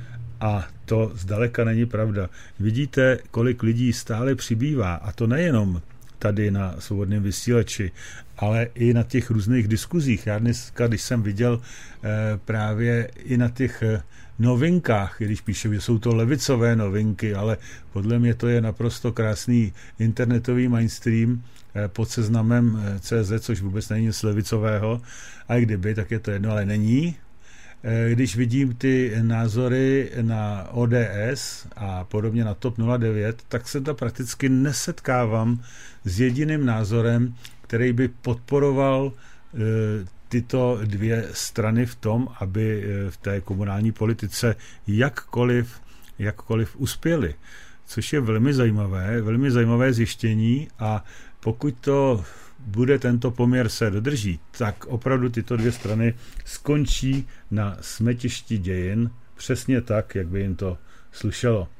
S2: A to zdaleka není pravda. Vidíte, kolik lidí stále přibývá, a to nejenom tady na Svobodném vysílači, ale i na těch různých diskuzích. Já dneska, když jsem viděl eh, právě i na těch eh, novinkách, když píšu, že jsou to levicové novinky, ale podle mě to je naprosto krásný internetový mainstream eh, pod seznamem C Z, což vůbec není nic levicového, a kdyby, tak je to jedno, ale není. když vidím ty názory na O D S a podobně na TOP nula devět, tak se to prakticky nesetkávám s jediným názorem, který by podporoval tyto dvě strany v tom, aby v té komunální politice jakkoliv, jakkoliv uspěly. Což je velmi zajímavé, velmi zajímavé zjištění a pokud to bude tento poměr se dodrží, tak opravdu tyto dvě strany skončí na smetišti dějin přesně tak, jak by jim to slušelo.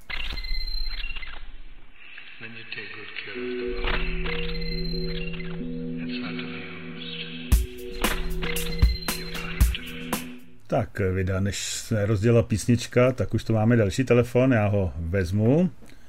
S2: Tak, Vida, než se rozdělila písnička, tak už tu máme další telefon, já ho vezmu.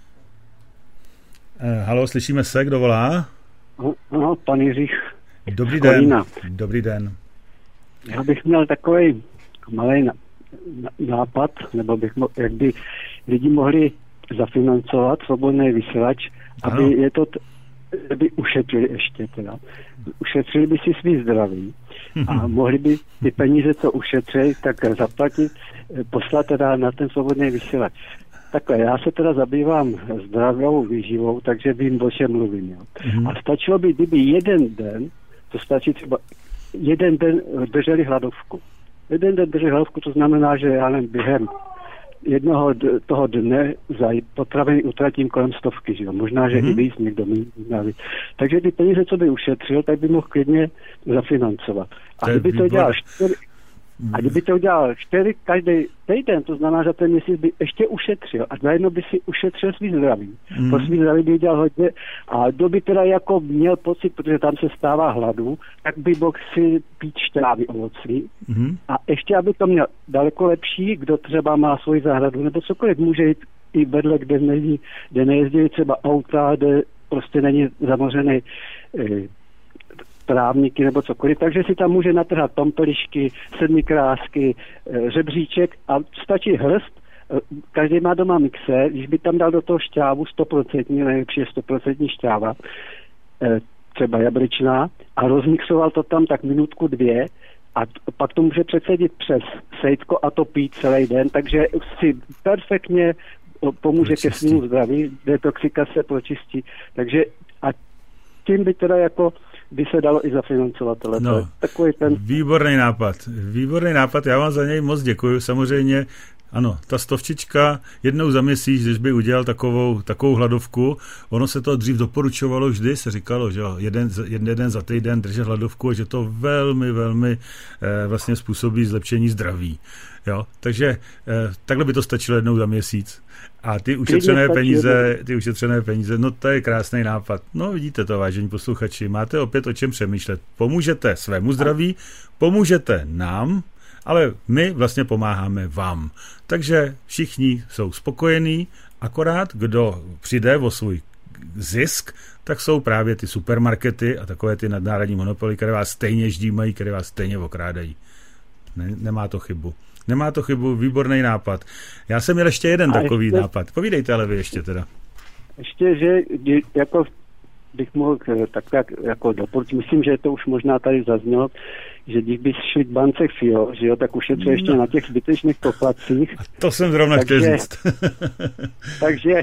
S2: Eh, halo, slyšíme se, kdo volá?
S7: No, pan Jiřích.
S2: Dobrý den. Dobrý den.
S7: Já bych měl takový malý nápad, nebo bych mo- jak by lidi mohli zafinancovat svobodný vysílač, aby je to t- aby ušetřili ještě teda. Ušetřili by si svý zdraví a mohli by ty peníze, co ušetří, tak zaplatit, poslat teda na ten svobodný vysílač. Takhle, já se teda zabývám zdravou výživou, takže vím, o čem mluvím. Jo. Mm. A stačilo by, kdyby jeden den, to stačí třeba jeden den drželi hladovku. Jeden den drželi hladovku, to znamená, že já nevím, během jednoho d- toho dne za potraviny utratím kolem stovky, že jo. Možná, že mm. i víc, někdo mi víc. Takže ty peníze, co by ušetřil, tak by mohl klidně zafinancovat. A kdyby to dělal čtyři, A kdyby to udělal čtyři každý týden, to znamená, že ten měsíc by ještě ušetřil a najednou by si ušetřil svý zdraví. Mm. Po svý zdraví by udělal hodně a kdo by teda jako měl pocit, protože tam se stává hladu, tak by mohl si pít šťávy ovocný. Mm. A ještě, aby to měl daleko lepší, kdo třeba má svoji zahradu nebo cokoliv, může jít i vedle, kde, není, kde nejezdí třeba auta, kde prostě není zamořený eh, trávníky nebo cokoliv, takže si tam může natrhat pampelišky, sedmikrásky, řebříček a stačí hrst. Každý má doma mixér, když by tam dal do toho šťávu stoprocentní, nejlepší je stoprocentní šťáva, třeba jablečná, a rozmixoval to tam tak minutku dvě a pak to může přecedit přes sejtko a to pít celý den, takže si perfektně pomůže ke svému zdraví, detoxikace pročistí, takže a tím by teda jako by se dalo i zafinancovat tohle.
S2: No,
S7: takový ten...
S2: Výborný nápad. Výborný nápad, já vám za něj moc děkuju. Samozřejmě, ano, ta stovčička jednou za měsíc, když by udělal takovou, takovou hladovku, ono se to dřív doporučovalo vždy, se říkalo, že jeden, jeden za týden držet hladovku a že to velmi, velmi eh, vlastně způsobí zlepšení zdraví. Jo? Takže eh, takhle by to stačilo jednou za měsíc. A ty ušetřené peníze, ty ušetřené peníze, no to je krásný nápad. No vidíte to, vážení posluchači, máte opět o čem přemýšlet. Pomůžete svému zdraví, pomůžete nám, ale my vlastně pomáháme vám. Takže všichni jsou spokojení, akorát kdo přijde o svůj zisk, tak jsou právě ty supermarkety a takové ty nadnárodní monopoly, které vás stejně ždímají, které vás stejně okrádají. Ne, nemá to chybu. Nemá to chybu, výborný nápad. Já jsem měl ještě jeden a takový ještě, nápad. Povídejte ale vy ještě teda.
S7: Ještě, že jako bych mohl tak jako doporučit, myslím, že to už možná tady zaznělo, že když bys šli k bance F I O, že jo, tak ušetří no. ještě na těch zbytečných poplatcích.
S2: A to jsem zrovna takže, chtěl říct.
S7: takže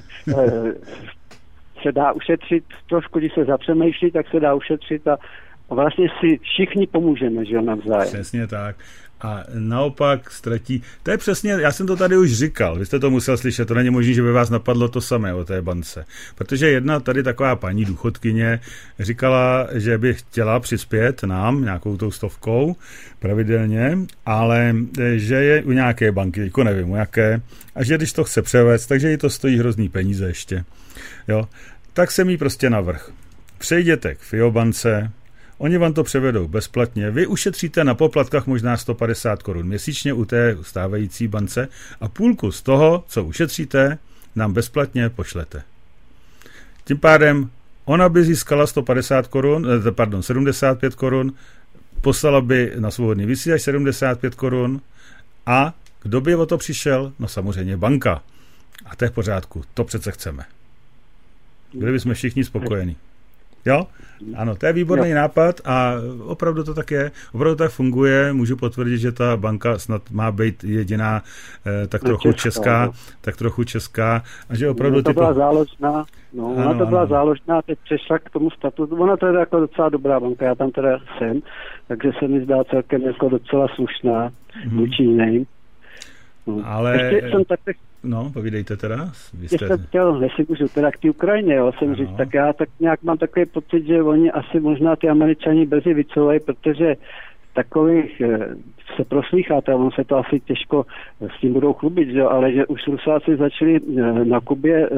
S7: se dá ušetřit, trošku když se zapřemýšlí, tak se dá ušetřit a vlastně si všichni pomůžeme, že jo, navzájem.
S2: Přesně tak. A naopak ztratí, to je přesně, já jsem to tady už říkal, vy jste to musel slyšet, to není možné, že by vás napadlo to samé o té bance. Protože jedna tady taková paní důchodkyně říkala, že by chtěla přispět nám nějakou tou stovkou pravidelně, ale že je u nějaké banky, jako nevím u jaké, a že když to chce převést, takže jí to stojí hrozný peníze ještě. Jo? Tak jsem jí prostě navrch. Přejděte k F I O bance, oni vám to převedou bezplatně. Vy ušetříte na poplatkách možná sto padesát korun měsíčně u té stávající bance a půlku z toho, co ušetříte, nám bezplatně pošlete. Tím pádem ona by získala sto padesát korun, pardon, sedmdesát pět korun, poslala by na svobodný vysílač sedmdesát pět korun a kdo by o to přišel? No samozřejmě banka. A to je v pořádku, to přece chceme. Byli bychom všichni spokojení. Jo? Ano, to je výborný jo. nápad a opravdu to tak je. Opravdu to tak funguje. Můžu potvrdit, že ta banka snad má být jediná eh, tak trochu česká, česká no. tak trochu česká. A že opravdu
S7: no, to
S2: typu...
S7: byla záložná. No, ano, ona to byla ano. záložná, teď přešla k tomu statutu. Ona to je jako docela dobrá banka, já tam teda jsem, takže se mi zdá celkem jako docela slušná vůči hmm. jiným. No.
S2: Ale...
S7: Ještě jsem tak...
S2: No, povídejte teda. Vy
S7: jste... jsem chtěl, jestli můžu teda k té Ukrajině, jo, jsem říct, tak já tak nějak mám takový pocit, že oni asi možná ty Američani brzy vycouvají, protože takových se proslýcháte, on se to asi těžko s tím budou chlubit, že? Ale že už Rusáci začali na Kubě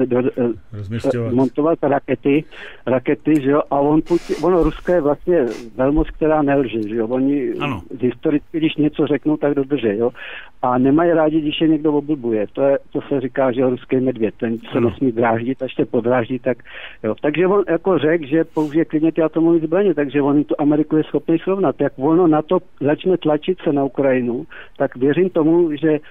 S7: montovat rakety, rakety, že jo, a on, ono Rusko je vlastně velmoc, která nelže, že jo, oni ano. historicky, když něco řeknou, tak dodrže, jo, a nemají rádi, když je někdo oblbuje, to je, to se říká, že jo, ruský medvěd, ten se ano. nesmí dráždit, až se podráždí, tak jo, takže on jako řekl, že použije klidně ty atomové zbraně, takže on tu Ameriku je schopný srovnat, jak ono na to začne tlačit se na Ukrajinu, tak věřím tomu, že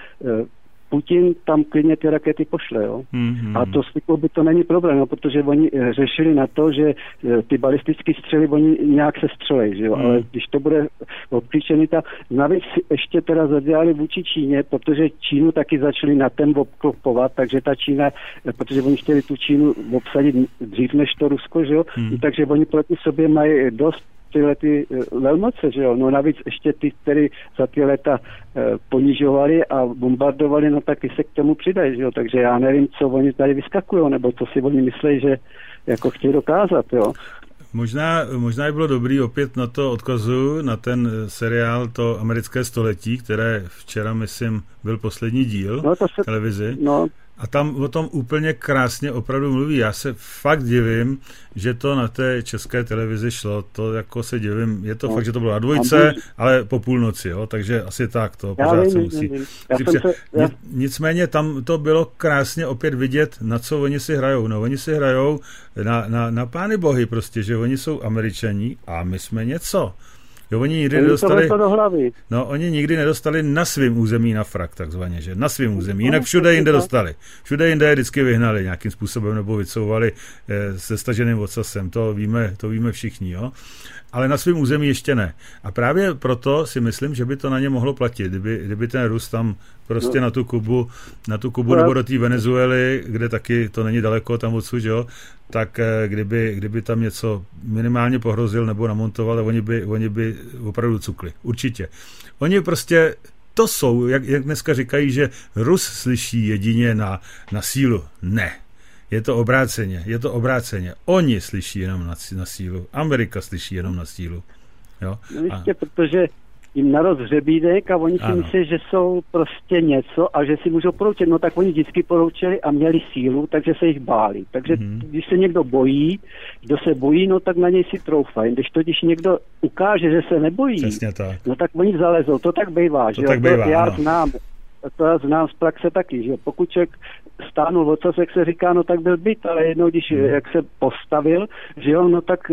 S7: Putin tam klidně ty rakety pošle, jo. Mm-hmm. A to slikou by to není problém, jo, protože oni řešili na to, že ty balistické střely oni nějak se střelej, že jo, mm. ale když to bude obklíčený, ta navíc ještě teda zadělali vůči Číně, protože Čínu taky začali na ten obklopovat, takže ta Čína, protože oni chtěli tu Čínu obsadit dřív než to Rusko, že jo, mm. takže oni proti sobě mají dost tyhle ty velmoce, že jo, no navíc ještě ty, který za ty leta e, ponižovali a bombardovali, no taky se k tomu přidají, že jo, takže já nevím, co oni tady vyskakují, nebo co si oni myslí, že jako chtějí dokázat, jo.
S2: Možná, možná by bylo dobrý opět na to odkazu, na ten seriál To americké století, které včera, myslím, byl poslední díl no to se, televizi. No. A tam o tom úplně krásně opravdu mluví. Já se fakt divím, že to na té české televizi šlo. To jako se divím. Je to no. fakt, že to bylo na dvojce, ale po půlnoci, jo? Takže asi tak to já pořád vím, se musí. Vím, vím. Se, já... Nicméně tam to bylo krásně opět vidět, na co oni si hrajou. No oni si hrajou na, na, na pány bohy prostě, že oni jsou Američaní a my jsme něco. Jo, oni nikdy nedostali, no, oni nikdy nedostali na svém území na frak, takzvaně, že na svém území, jinak všude jinde dostali. Všude jinde je vždycky vyhnali nějakým způsobem nebo vycouvali eh, se staženým ocasem, to víme, to víme všichni, jo. Ale na svém území ještě ne. A právě proto si myslím, že by to na ně mohlo platit, kdyby, kdyby ten Rus tam prostě no. na tu Kubu, na tu Kubu no. nebo do té Venezuely, kde taky to není daleko tam odsud, jo, tak kdyby, kdyby tam něco minimálně pohrozil nebo namontoval, oni by, oni by opravdu cukli. Určitě. Oni prostě to jsou, jak, jak dneska říkají, že Rus slyší jedině na, na sílu. Ne. Je to obráceně, je to obráceně. Oni slyší jenom na, na sílu. Amerika slyší jenom na sílu. Jo?
S7: No ještě, a... protože jim narost hřebínek a oni si ano. myslí, že jsou prostě něco a že si můžou poroučit. No tak oni vždycky poroučili a měli sílu, takže se jich báli. Takže mm-hmm. když se někdo bojí, kdo se bojí, no tak na něj si troufají. Když totiž někdo ukáže, že se nebojí, tak. no tak oni zalezou. To tak bývá,
S2: to
S7: že
S2: tak bývá,
S7: to já
S2: ano.
S7: znám. To já znám z praxe taky, že pokud člověk stánul ocas, jak se říká, no tak byl byt, ale jednou, když hmm. jak se postavil, že jo, no tak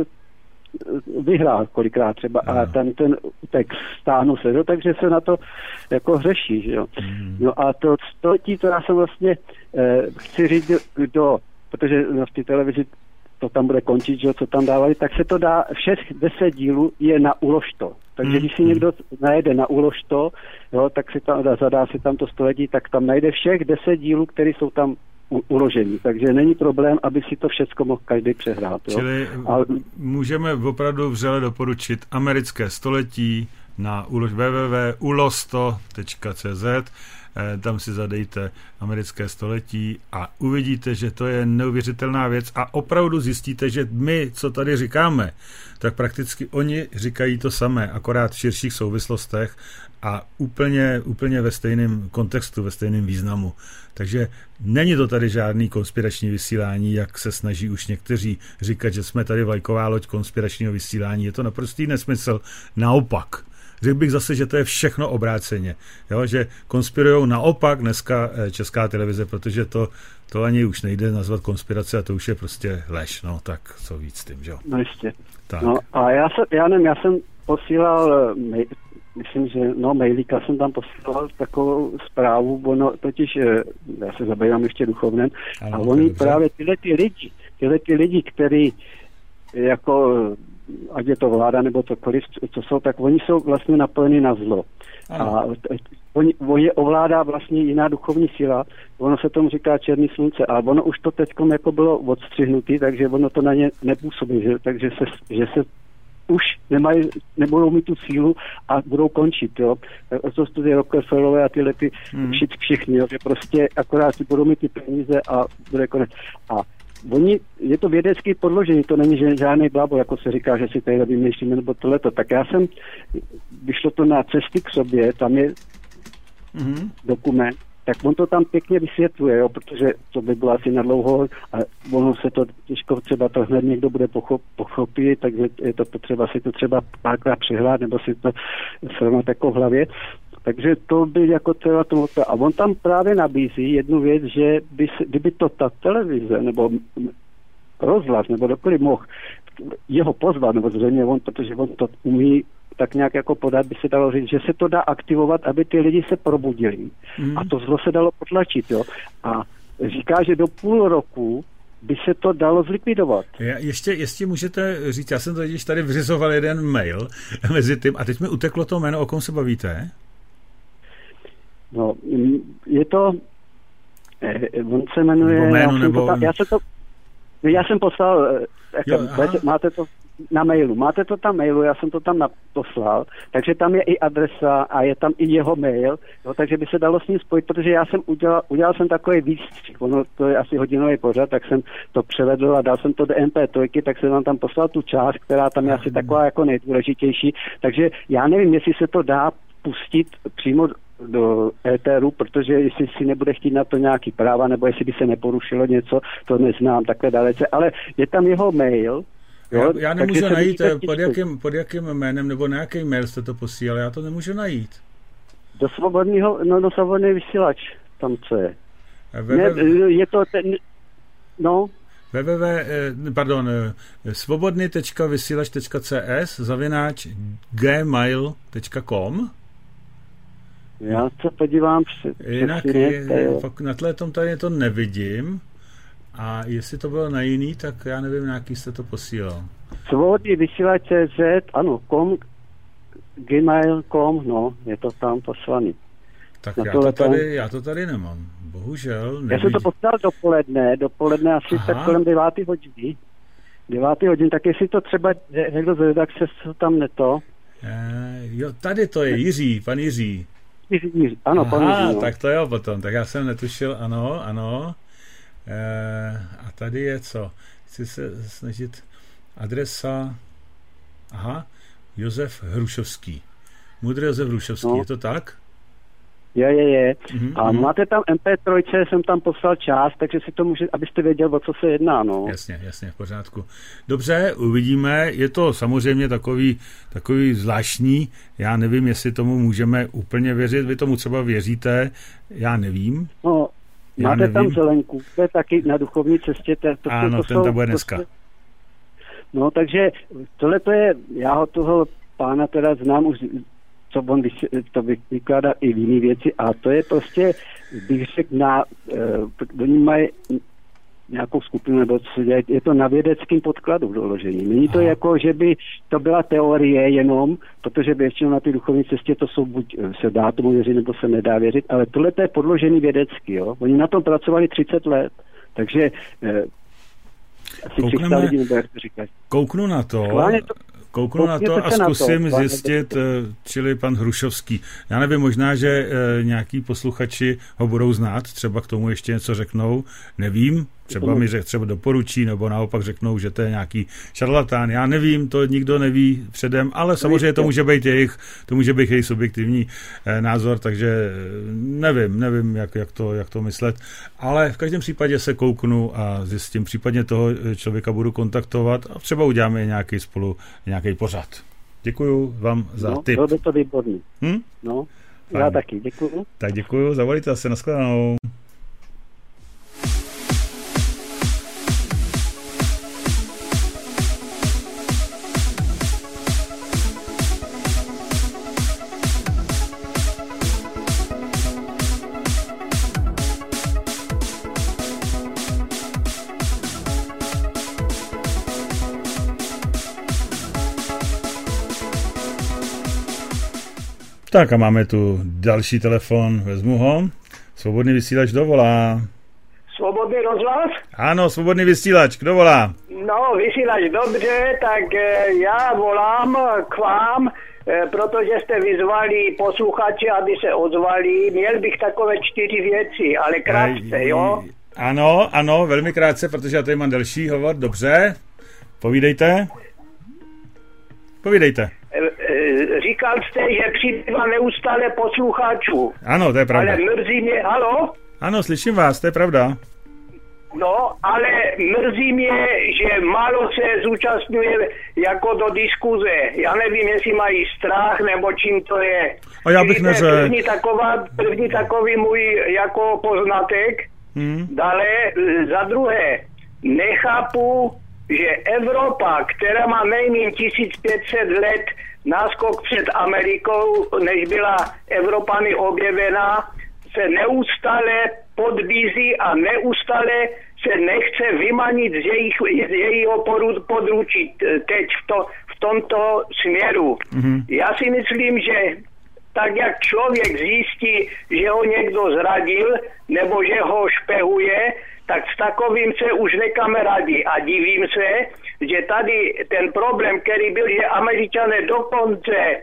S7: vyhrál kolikrát třeba ano. a ten, ten tak stáhnul se, jo, takže se na to jako hřeší, že jo. Hmm. No a to století, to já jsem vlastně eh, chci říct, kdo, protože v té televizi to tam bude končit, že jo, co tam dávali, tak se to dá, všech deset dílů je na ulož to. Takže hmm. když si někdo najede na ulož to, jo, tak si tam, zadá si tam to století, tak tam najde všech deset dílů, které jsou tam u, uložení. Takže není problém, aby si to všecko mohl každý přehrát. Jo.
S2: Čili A... můžeme opravdu vřele doporučit americké století na ulož w w w tečka ulosto tečka c z. Tam si zadejte americké století a uvidíte, že to je neuvěřitelná věc a opravdu zjistíte, že my, co tady říkáme, tak prakticky oni říkají to samé, akorát v širších souvislostech a úplně, úplně ve stejném kontextu, ve stejném významu. Takže není to tady žádný konspirační vysílání, jak se snaží už někteří říkat, že jsme tady vlajková loď konspiračního vysílání. Je to naprostý nesmysl. Naopak. Řekl bych zase, že to je všechno obráceně. Jo? Že konspirujou naopak dneska Česká televize, protože to, to ani už nejde nazvat konspirace a to už je prostě lež. No tak co víc s tím, že jo?
S7: No jistě. Tak. No a já, se, já nevím, já jsem posílal, myslím, že no mailíka jsem tam posílal takovou zprávu, ono totiž, já se zabývám ještě duchovnem, ano, a oni právě tyhle ty lidi, tyhle ty lidi, který jako, ať je to vláda nebo cokoliv, co jsou, tak oni jsou vlastně napojeni na zlo. Ano. A on, on je ovládá vlastně jiná duchovní síla, ono se tomu říká černý slunce, ale ono už to teďkom jako bylo odstřihnutý, takže ono to na ně nepůsobí, že? Takže se, že se už nemají, nebudou mít tu sílu a budou končit, jo. To studí Rockefellerové a tyhle ty hmm. všichni, jo, že prostě akorát si budou mít ty peníze a bude konec. A oni, je to vědecký podložení, to není že žádný blábol, jako se říká, že si tady vymýšlíme nebo tohleto. Tak já jsem, vyšlo to na Cesty k sobě, tam je mm-hmm. dokument, tak on to tam pěkně vysvětluje, jo, protože to by bylo asi na dlouho a ono se to těžko třeba to hned někdo bude pochop, pochopit, takže je to potřeba si to třeba párkrát přehlát nebo si to srovnat jako v hlavě. Takže to by jako třeba tomu... A on tam právě nabízí jednu věc, že by se, kdyby to ta televize nebo rozhlas nebo dokoliv mohl jeho pozvat, nebo zřejmě on, protože on to umí tak nějak jako podat, by se dalo říct, že se to dá aktivovat, aby ty lidi se probudili. Mm. A to zlo se dalo potlačit, jo. A říká, že do půl roku by se to dalo zlikvidovat.
S2: Já ještě, ještě můžete říct, já jsem to když tady vřizoval jeden mail mezi tím, a teď mi uteklo to jméno, o kom se bavíte?
S7: No, je to, eh, on se jmenuje,
S2: nebo jméno,
S7: já,
S2: nebo...
S7: to tam, já, se to, já jsem poslal, jako, jo, máte to na mailu, máte to tam mailu, já jsem to tam poslal, takže tam je i adresa a je tam i jeho mail, jo, takže by se dalo s ním spojit, protože já jsem udělal, udělal jsem takový výstřih, ono to je asi hodinový pořad, tak jsem to převedl a dal jsem to do em pé tři, tak jsem vám tam poslal tu část, která tam je asi taková jako nejdůležitější, takže já nevím, jestli se to dá pustit přímo do éteru, protože jestli si nebude chtít na to nějaký práva, nebo jestli by se neporušilo něco, to neznám takhle dalece, ale je tam jeho mail. Jo,
S2: já, já nemůžu najít, pod jakým, pod jakým jménem, nebo na jaký mail jste to posílal, já to nemůžu najít.
S7: Do svobodného, no do svobodný vysílač, tam co je.
S2: Ne,
S7: je to ten, no.
S2: www, pardon, svobodný tečka vysílač tečka cé es zavináč gmail tečka com.
S7: Já se podívám.
S2: Jinak je, fakt na tle tom tady to nevidím. A jestli to bylo na jiný, tak já nevím, na jaký jste to posílal.
S7: Svobodný vysílač tečka cé zet, ano, com, gmail tečka com, no, je to tam poslaný.
S2: Tak já to, tady, já to tady nemám, bohužel. Nevidím.
S7: Já jsem to poslal dopoledne, dopoledne asi Aha. tak kolem deváté hodiny. Deváté hodin, tak jestli to třeba někdo z redakce tam neto.
S2: E, jo, tady to je Jiří, pan Jiří.
S7: Jiří, ano,
S2: Aha,
S7: pan Jiří. No.
S2: Tak to jo potom, tak já jsem netušil, ano, ano. E, a tady je co? Chci se snažit adresa, aha, Josef Hrušovský. Mudr Josef Hrušovský, no. Je to tak?
S7: Je, je, je.
S2: Mm-hmm.
S7: A máte tam em pé tři, jsem tam poslal část, takže si to může, abyste věděl, o co se jedná, no.
S2: Jasně, jasně, v pořádku. Dobře, uvidíme. Je to samozřejmě takový, takový zvláštní. Já nevím, jestli tomu můžeme úplně věřit. Vy tomu třeba věříte, já nevím.
S7: No, já máte nevím. Tam Zelenku, to je taky na duchovní cestě. To, to,
S2: ano,
S7: to
S2: ten tam bude dneska.
S7: To, no, takže tohle to je, já ho toho pána teda znám už, co on to vykládá i v jiné věci a to je prostě, bych řekl, na, uh, oni mají nějakou skupinu, nebo co děje, je to na vědeckém podkladu doložení. Není to Aha. jako, že by to byla teorie jenom, protože většinou na té duchovní cestě to jsou buď se dá tomu věřit, nebo se nedá věřit, ale tohle to je podložený vědecky, jo. Oni na tom pracovali třicet let, takže uh, asi tři sta lidí, nebo jak to říkáš.
S2: Kouknu na to. to Kouknu na to a zkusím to, zjistit, čili pan Hrušovský. Já nevím, možná, že nějaký posluchači ho budou znát, třeba k tomu ještě něco řeknou, nevím, třeba mi řek, třeba doporučí, nebo naopak řeknou, že to je nějaký šarlatán. Já nevím, to nikdo neví předem, ale samozřejmě to může být jejich, to může být jejich subjektivní názor, takže nevím, nevím, jak, jak, to, jak to myslet, ale v každém případě se kouknu a zjistím, případně toho člověka budu kontaktovat a třeba uděláme nějaký spolu, nějaký pořad. Děkuju vám za
S7: no,
S2: tip.
S7: No, to výborný.
S2: Hm?
S7: No, Fajn. Já taky, děkuju.
S2: Tak děkuju, zavolíte zase, nashledanou. Tak a máme tu další telefon, vezmu ho. Svobodný vysílač, kdo volá?
S8: Svobodný rozhlas?
S2: Ano, svobodný vysílač, kdo volá?
S8: No, vysílač, dobře, tak e, já volám k vám, e, protože jste vyzvali posluchače, aby se ozvali. Měl bych takové čtyři věci, ale krátce, jo?
S2: Ano, ano, velmi krátce, protože já tady mám další hovor, dobře. Povídejte. Povídejte.
S8: Říkal jste, že přibývá neustále posluchačů.
S2: Ano, to je pravda.
S8: Ale mrzí mě, halo?
S2: Ano, slyším vás, to je pravda.
S8: No, ale mrzí mě, že málo se zúčastňuje jako do diskuze. Já nevím, jestli mají strach, nebo čím to je.
S2: A já bych neřekl.
S8: První, taková, první takový můj jako poznatek. Hmm. Dále, za druhé, nechápu, že Evropa, která má nejméně tisíc pět set let náskok před Amerikou, než byla Evropany objevena, se neustále podbízí a neustále se nechce vymanit z, jejich, z jejího područí teď v, to, v tomto směru. Mm-hmm. Já si myslím, že tak jak člověk zjistí, že ho někdo zradil nebo že ho špehuje, tak s takovým se už nekameradí. A divím se, že tady ten problém, který byl, že Američané dokonce e,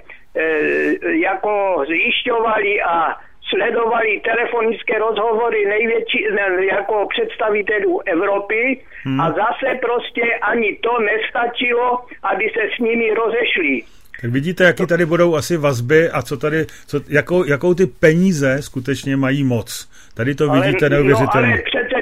S8: jako zjišťovali a sledovali telefonické rozhovory největší ne, jako představitelů Evropy hmm. a zase prostě ani to nestačilo, aby se s nimi rozešli.
S2: Tak vidíte, jaký tady budou asi vazby a co tady, co, jakou, jakou ty peníze skutečně mají moc. Tady to ale, vidíte neuvěřitelně.
S8: No ale přece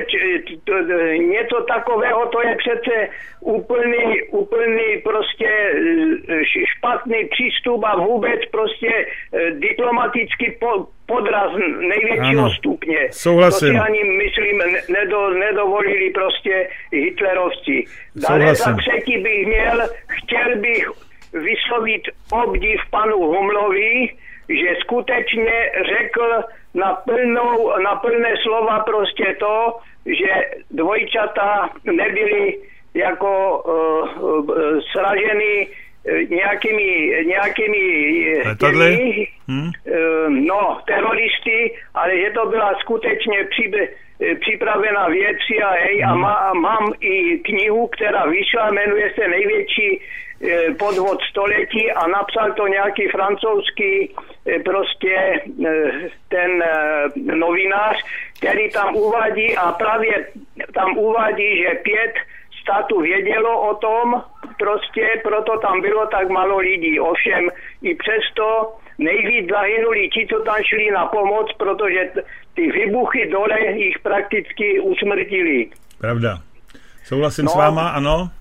S8: něco takového, to je přece úplný, úplný prostě špatný přístup a vůbec prostě diplomatický po, podraz největšího ano, stupně.
S2: Souhlasím.
S8: To si ani, myslím, nedo, nedovolili prostě hitlerovci. Dále za třetí bych měl, chtěl bych vyslovit obdiv panu Humlovi, že skutečně řekl na, plnou, na plné slova prostě to, že dvojčata nebyly jako uh, uh, sraženy nějakými, nějakými těmi, hmm? uh, no, teroristy, ale že to byla skutečně při, připravená věc C I A hmm. a má, mám i knihu, která vyšla, jmenuje se Největší podvod století a napsal to nějaký francouzský prostě ten novinář, který tam uvádí a právě tam uvádí, že pět států vědělo o tom, prostě proto tam bylo tak málo lidí. Ovšem i přesto nejvíc zahynuli ti, co tam šli na pomoc, protože ty vybuchy dole jich prakticky usmrtili.
S2: Pravda. Souhlasím no, s váma, ano.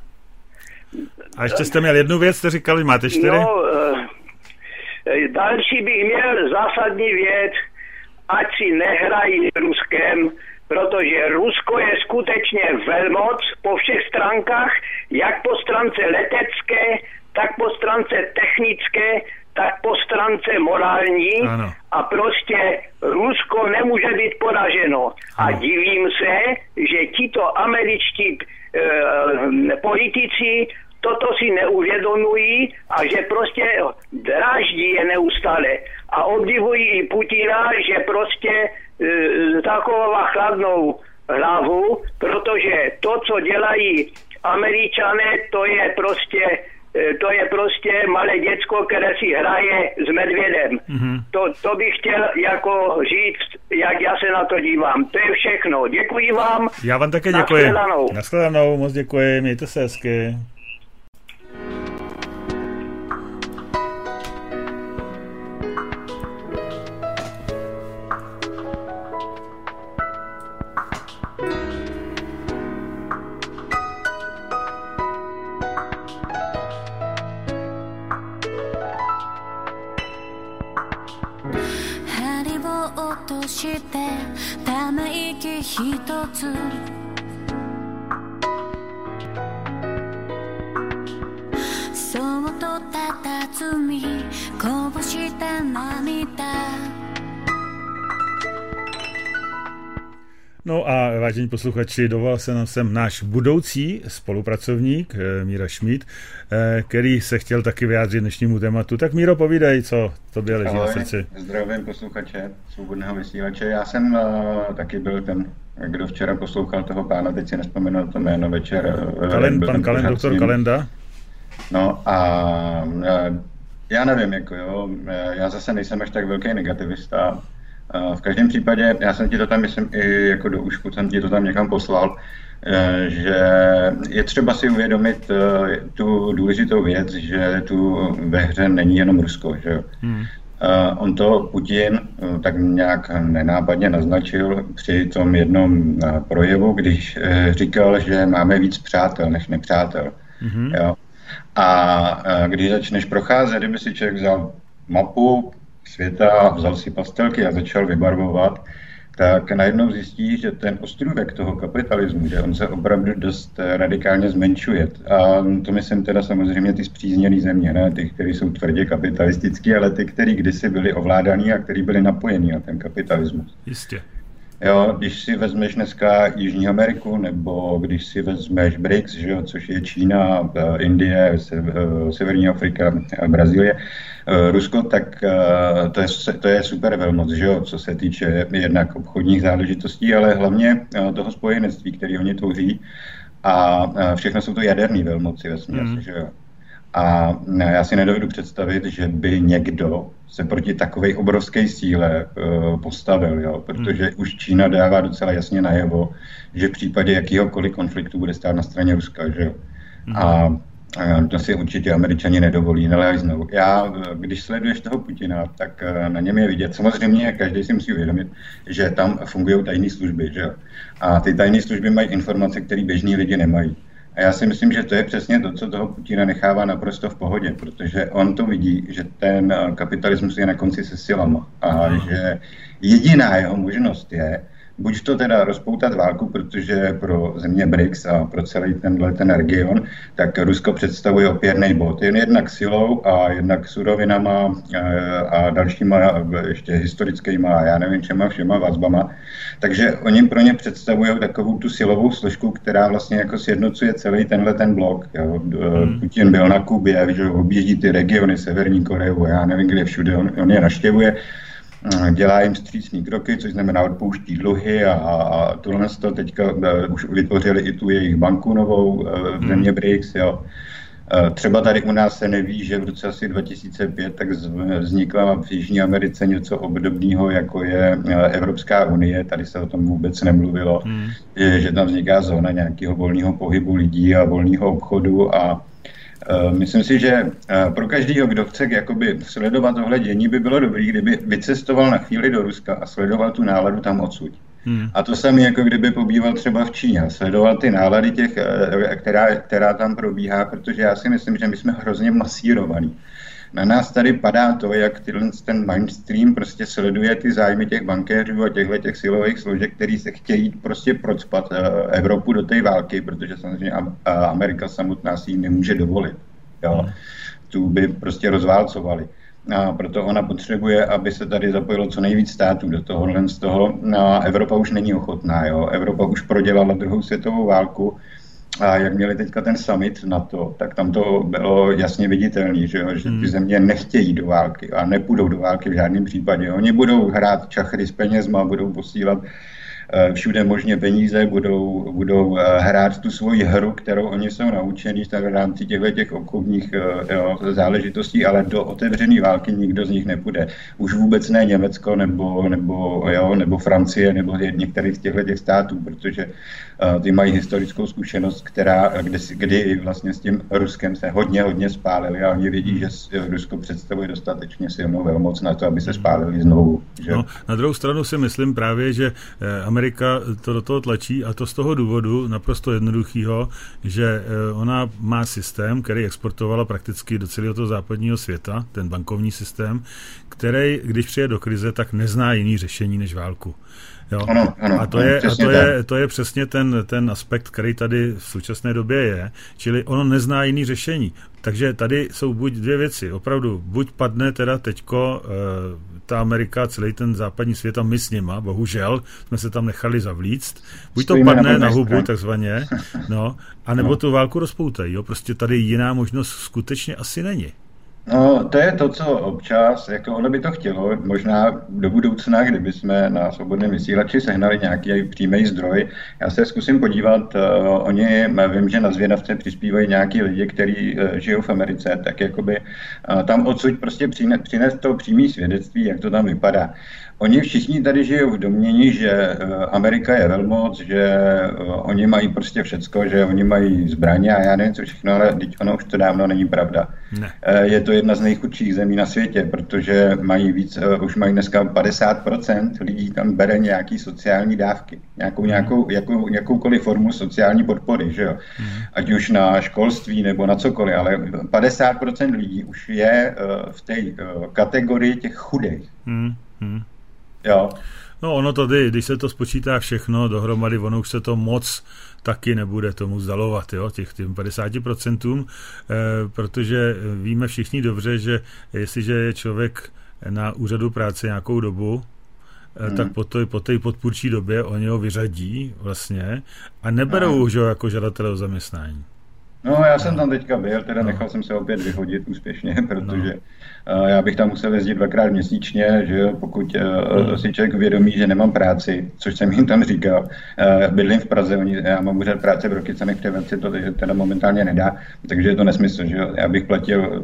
S2: A ještě jste měl jednu věc, jste říkali, máte čtyři?
S8: No, další bych měl zásadní věc, ať si nehrají s Ruskem, protože Rusko je skutečně velmoc po všech stránkách, jak po stránce letecké, tak po stránce technické, tak po stránce morální. Ano. A prostě Rusko nemůže být poraženo. Ano. A divím se, že tito američtí e, politici toto si neuvědomují a že prostě dráždí je neustále. A obdivují i Putina, že prostě e, zachovává chladnou hlavu, protože to, co dělají Američané, to je prostě to je prostě malé děcko, které si hraje s medvědem. Mm-hmm. To, to bych chtěl jako říct, jak já se na to dívám. To je všechno. Děkuji vám.
S2: Já vám také děkuji.
S8: Nashledanou.
S2: Nashledanou, moc děkuji. Mějte se hezky. No a vážení posluchači, dovolal se nám sem náš budoucí spolupracovník Míra Šmíd, který se chtěl taky vyjádřit dnešnímu tématu. Tak Míro, povídej, co tobě leží na srdci.
S9: Zdravím posluchače Svobodného vysílače. Já jsem uh, taky byl ten, kdo včera poslouchal toho pána, teď si nespomenu to jméno večer.
S2: Kalend, pan Kalend, doktor Kalenda.
S9: No a uh, já nevím, jako jo, já zase nejsem až tak velký negativista. V každém případě, já jsem ti to tam, myslím, i jako do úšku jsem ti to tam někam poslal, že je třeba si uvědomit tu důležitou věc, že tu ve hře není jenom Rusko, že jo. Hmm. On to Putin tak nějak nenápadně naznačil při tom jednom projevu, když říkal, že máme víc přátel než nepřátel. Hmm. Jo. A když začneš procházet, kdyby si člověk vzal mapu světa, vzal si pastelky a začal vybarvovat, tak najednou zjistí, že ten ostrůvek toho kapitalismu, že on se opravdu dost radikálně zmenšuje. A to myslím teda samozřejmě ty spřízněné země, ne ty, které jsou tvrdě kapitalistické, ale ty, které kdysi byly ovládaný a které byly napojení na ten kapitalismus.
S2: Jistě.
S9: Jo, když si vezmeš dneska Jižní Ameriku, nebo když si vezmeš B R I C S, že jo, což je Čína, Indie, Severní Afrika, Brazílie, Rusko, tak to je, to je super velmoc, že jo, co se týče jednak obchodních záležitostí, ale hlavně toho spojenectví, které oni tvoří, a všechno jsou to jaderné velmoci vesměs, mm. že jo. A já si nedovedu představit, že by někdo se proti takové obrovské síle uh, postavil, jo? Protože hmm. už Čína dává docela jasně najevo, že v případě jakýhokoliv konfliktu bude stát na straně Ruska, že jo. Hmm. A uh, to si určitě Američani nedovolí, neleznou. Já, když sleduješ toho Putina, tak uh, na něm je vidět, samozřejmě každý si musí uvědomit, že tam fungují tajné služby, že jo. A ty tajné služby mají informace, které běžní lidi nemají. A já si myslím, že to je přesně to, co toho Putina nechává naprosto v pohodě, protože on to vidí, že ten kapitalismus je na konci se silama a že jediná jeho možnost je buď to teda rozpoutat válku, protože pro země B R I C S a pro celý tenhle ten region, tak Rusko představuje opěrný bod. Jen jednak silou a jednak surovinama a dalšíma ještě historickýma a já nevím čema všema vazbama. Takže oni pro ně představují takovou tu silovou složku, která vlastně jako sjednocuje celý tenhle ten blok. Jo. Hmm. Putin byl na Kubě, že objíždí ty regiony Severní Koreu, já nevím kde všude, on, on je naštěvuje. Dělá jim vstřícný kroky, což znamená odpouští dluhy a, a tohle to teďka uh, už vytvořili i tu jejich banku novou uh, v země B R I C S, jo. Uh, třeba tady u nás se neví, že v roce asi dva tisíce pět tak vznikla v Jižní Americe něco obdobného, jako je uh, Evropská unie, tady se o tom vůbec nemluvilo, hmm. že, že tam vzniká zóna nějakého volného pohybu lidí a volného obchodu a Uh, myslím si, že uh, pro každého, kdo chce jakoby sledovat tohle dění, by bylo dobré, kdyby vycestoval na chvíli do Ruska a sledoval tu náladu tam odsud. Hmm. A to samé, jako kdyby pobýval třeba v Číně, sledoval ty nálady těch, uh, která, která tam probíhá, protože já si myslím, že my jsme hrozně masírovaní. Na nás tady padá to, jak tyhle, ten mainstream prostě sleduje ty zájmy těch bankéřů a těchto těch silových složek, který se chtějí prostě procpat uh, Evropu do té války, protože samozřejmě Amerika samotná si ji nemůže dovolit. Jo. Tu by prostě rozválcovali. A proto ona potřebuje, aby se tady zapojilo co nejvíc států do tohohle z toho. A Evropa už není ochotná. Jo. Evropa už prodělala druhou světovou válku. A jak měli teďka ten summit NATO, tak tam to bylo jasně viditelné, že, že ty země nechtějí do války a nepůjdou do války v žádném případě. Oni budou hrát čachry s penězma, budou posílat všude možně peníze, budou, budou hrát tu svoji hru, kterou oni jsou naučení v rámci těchto těch obchodních jo, záležitostí, ale do otevřené války nikdo z nich nepůjde. Už vůbec ne Německo nebo, nebo, jo, nebo Francie nebo některých z těchto těch států, protože uh, ty mají historickou zkušenost, která, kdy, kdy vlastně s tím Ruskem se hodně, hodně spálili a oni vidí, že Rusko představuje dostatečně silnou velmoc na to, aby se spálili znovu. Že?
S2: No, na druhou stranu si myslím právě, že Amerika to do toho tlačí a to z toho důvodu naprosto jednoduchého, že ona má systém, který exportovala prakticky do celého toho západního světa, ten bankovní systém, který, když přijde do krize, tak nezná jiný řešení než válku. Jo?
S9: Ano, ano,
S2: a to,
S9: ano,
S2: je, a to,
S9: tak.
S2: je, to je přesně ten, ten aspekt, který tady v současné době je, čili ono nezná jiný řešení. Takže tady jsou buď dvě věci, opravdu, buď padne teda teďko e, ta Amerika, celý ten západní svět a my s nima, bohužel, jsme se tam nechali zavlíct, buď to
S9: Stojíme
S2: padne
S9: na,
S2: na hubu,
S9: straně.
S2: takzvaně, no, anebo no. tu válku rozpoutají, jo, prostě tady jiná možnost skutečně asi není.
S9: No, to je to, co občas, jako ono by to chtělo, možná do budoucna, kdyby jsme na Svobodném vysílači sehnali nějaký přímý zdroj. Já se zkusím podívat, uh, oni, vím, že na Zvědavce přispívají nějaký lidi, kteří uh, žijou v Americe, tak jakoby uh, tam odsud prostě přines, přines to přímé svědectví, jak to tam vypadá. Oni všichni tady žijou v domnění, že Amerika je velmoc, že oni mají prostě všecko, že oni mají zbraně a já nevím co všechno, ale teď ono už to dávno není pravda. Ne. Je to jedna z nejchudších zemí na světě, protože mají víc, už mají dneska padesát procent lidí tam bere nějaký sociální dávky, nějakou, nějakou, jakou, jakoukoliv formu sociální podpory, že jo? Mm. Ať už na školství nebo na cokoliv, ale padesát procent lidí už je v té kategorii těch chudých. Mm. Hmm. Jo.
S2: No ono tady, když se to spočítá všechno dohromady, ono už se to moc taky nebude tomu zdalovat, jo, těch těm padesáti procentům, eh, protože víme všichni dobře, že jestliže je člověk na úřadu práce nějakou dobu, eh, hmm. tak po té po té podpůrčí době oni ho vyřadí vlastně a neberou hmm. ho jako žadatele o zaměstnání.
S9: No, já jsem tam teďka byl, teda nechal no. jsem se opět vyhodit úspěšně, protože no. já bych tam musel jezdit dvakrát měsíčně, že jo, pokud no. si člověk uvědomí, že nemám práci, což jsem jim tam říkal. Bydlím v Praze, oni, já mám úřad práce v Rokycanech, v Třebeci to teda momentálně nedá, takže je to nesmysl, že jo. Já bych platil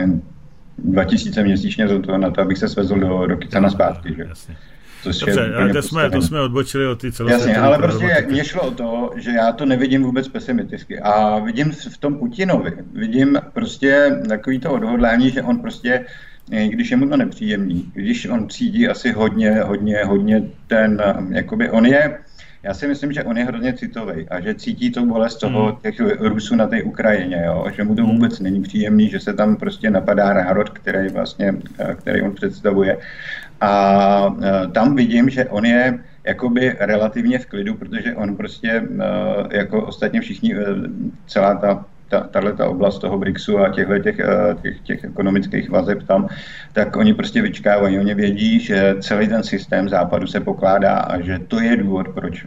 S9: dva tisíce měsíčně za to, na to, abych se svezl do Rokycana zpátky, že jo.
S2: Dobře, ale to jsme, to jsme odbočili od ty celosvětové.
S9: Jasně, ale prostě mě šlo o to, že já to nevidím vůbec pesimisticky a vidím v tom Putinovi, vidím prostě takový to odhodlání, že on prostě, když je mu to nepříjemný, když on cítí asi hodně, hodně, hodně ten, jakoby on je, já si myslím, že on je hrozně citový a že cítí to bolest toho těch Rusů na té Ukrajině, jo? Že mu to vůbec není příjemný, že se tam prostě napadá národ, který vlastně, který on představuje. A tam vidím, že on je jakoby relativně v klidu, protože on prostě jako ostatně všichni, celá ta tato oblast toho BRICSu a těchto těch, těch, těch ekonomických vazeb tam, tak oni prostě vyčkávají. Oni vědí, že celý ten systém západu se pokládá a že to je důvod, proč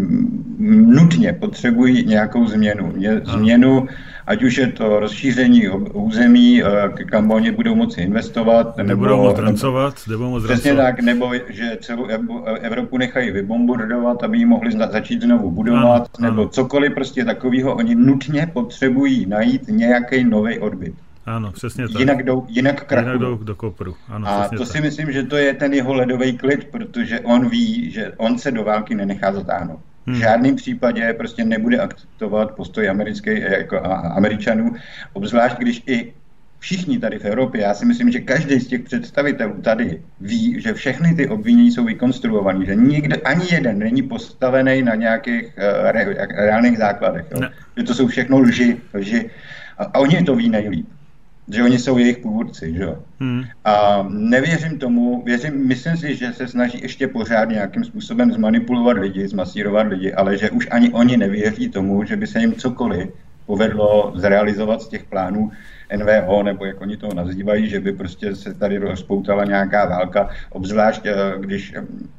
S9: nutně potřebují nějakou změnu. Změnu, ať už je to rozšíření území, kam oni budou moci investovat.
S2: Nebo budou moci drancovat.
S9: Přesně tak, nebo že celou Evropu nechají vybombardovat, aby ji mohli začít znovu budovat, ano, nebo ano. cokoliv prostě takového. Oni nutně potřebují najít nějaký nový odbyt.
S2: Ano, přesně tak.
S9: Jinak jdou, jinak krachují.
S2: Jinak jdou do kopru. Ano,
S9: a to tak. si myslím, že to je ten jeho ledový klid, protože on ví, že on se do války nenechá zatáhnout. V hmm. žádném případě prostě nebude akceptovat postoj americký, jako Američanů, obzvlášť když i všichni tady v Evropě, já si myslím, že každý z těch představitelů tady ví, že všechny ty obvinění jsou vykonstruované, že nikdo, ani jeden není postavený na nějakých uh, re, reálných základech. Jo? Že to jsou všechno lži, lži. A, a oni to ví nejlíp. Že oni jsou jejich původci, že jo. Hmm. A nevěřím tomu, věřím, myslím si, že se snaží ještě pořád nějakým způsobem zmanipulovat lidi, zmasírovat lidi, ale že už ani oni nevěří tomu, že by se jim cokoliv povedlo zrealizovat z těch plánů N V O, nebo jak oni to nazývají, že by prostě se tady rozpoutala nějaká válka, obzvlášť když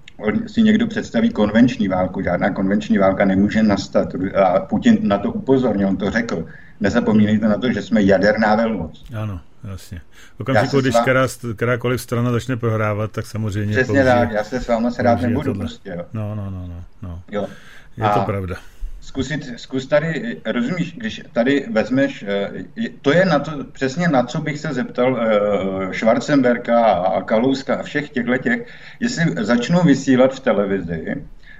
S9: si někdo představí konvenční válku, žádná konvenční válka nemůže nastat a Putin na to upozornil, on to řekl. Nezapomínejte na to, že jsme jaderná velmoc.
S2: Ano, jasně. V okamžiku, když která, kterákoliv strana začne prohrávat, tak samozřejmě
S9: přesně tak, já se s váma se rád nebudu prostě, jo.
S2: No, no, no, no, no.
S9: Jo.
S2: Je a to pravda.
S9: Zkusit, zkus tady, rozumíš, když tady vezmeš, to je na to, přesně na co bych se zeptal Schwarzenberga a Kalouska a všech těchto těch, jestli začnou vysílat v televizi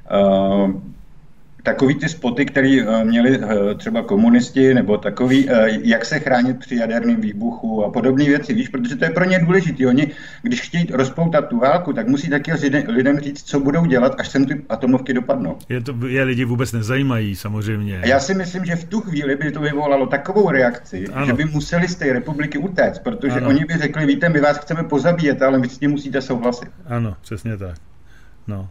S9: uh, takový ty spoty, které měli třeba komunisti, nebo takový, jak se chránit při jaderném výbuchu a podobné věci, víš, protože to je pro ně důležité. Oni, když chtějí rozpoutat tu válku, tak musí taky lidem říct, co budou dělat, až sem ty atomovky dopadnou.
S2: Je to, je lidi vůbec nezajímají, samozřejmě.
S9: A já si myslím, že v tu chvíli by to vyvolalo takovou reakci, ano. že by museli z té republiky utéct, protože ano. oni by řekli, víte, my vás chceme pozabíjet, ale vy s tím musíte souhlasit.
S2: Ano, přesně tak. No.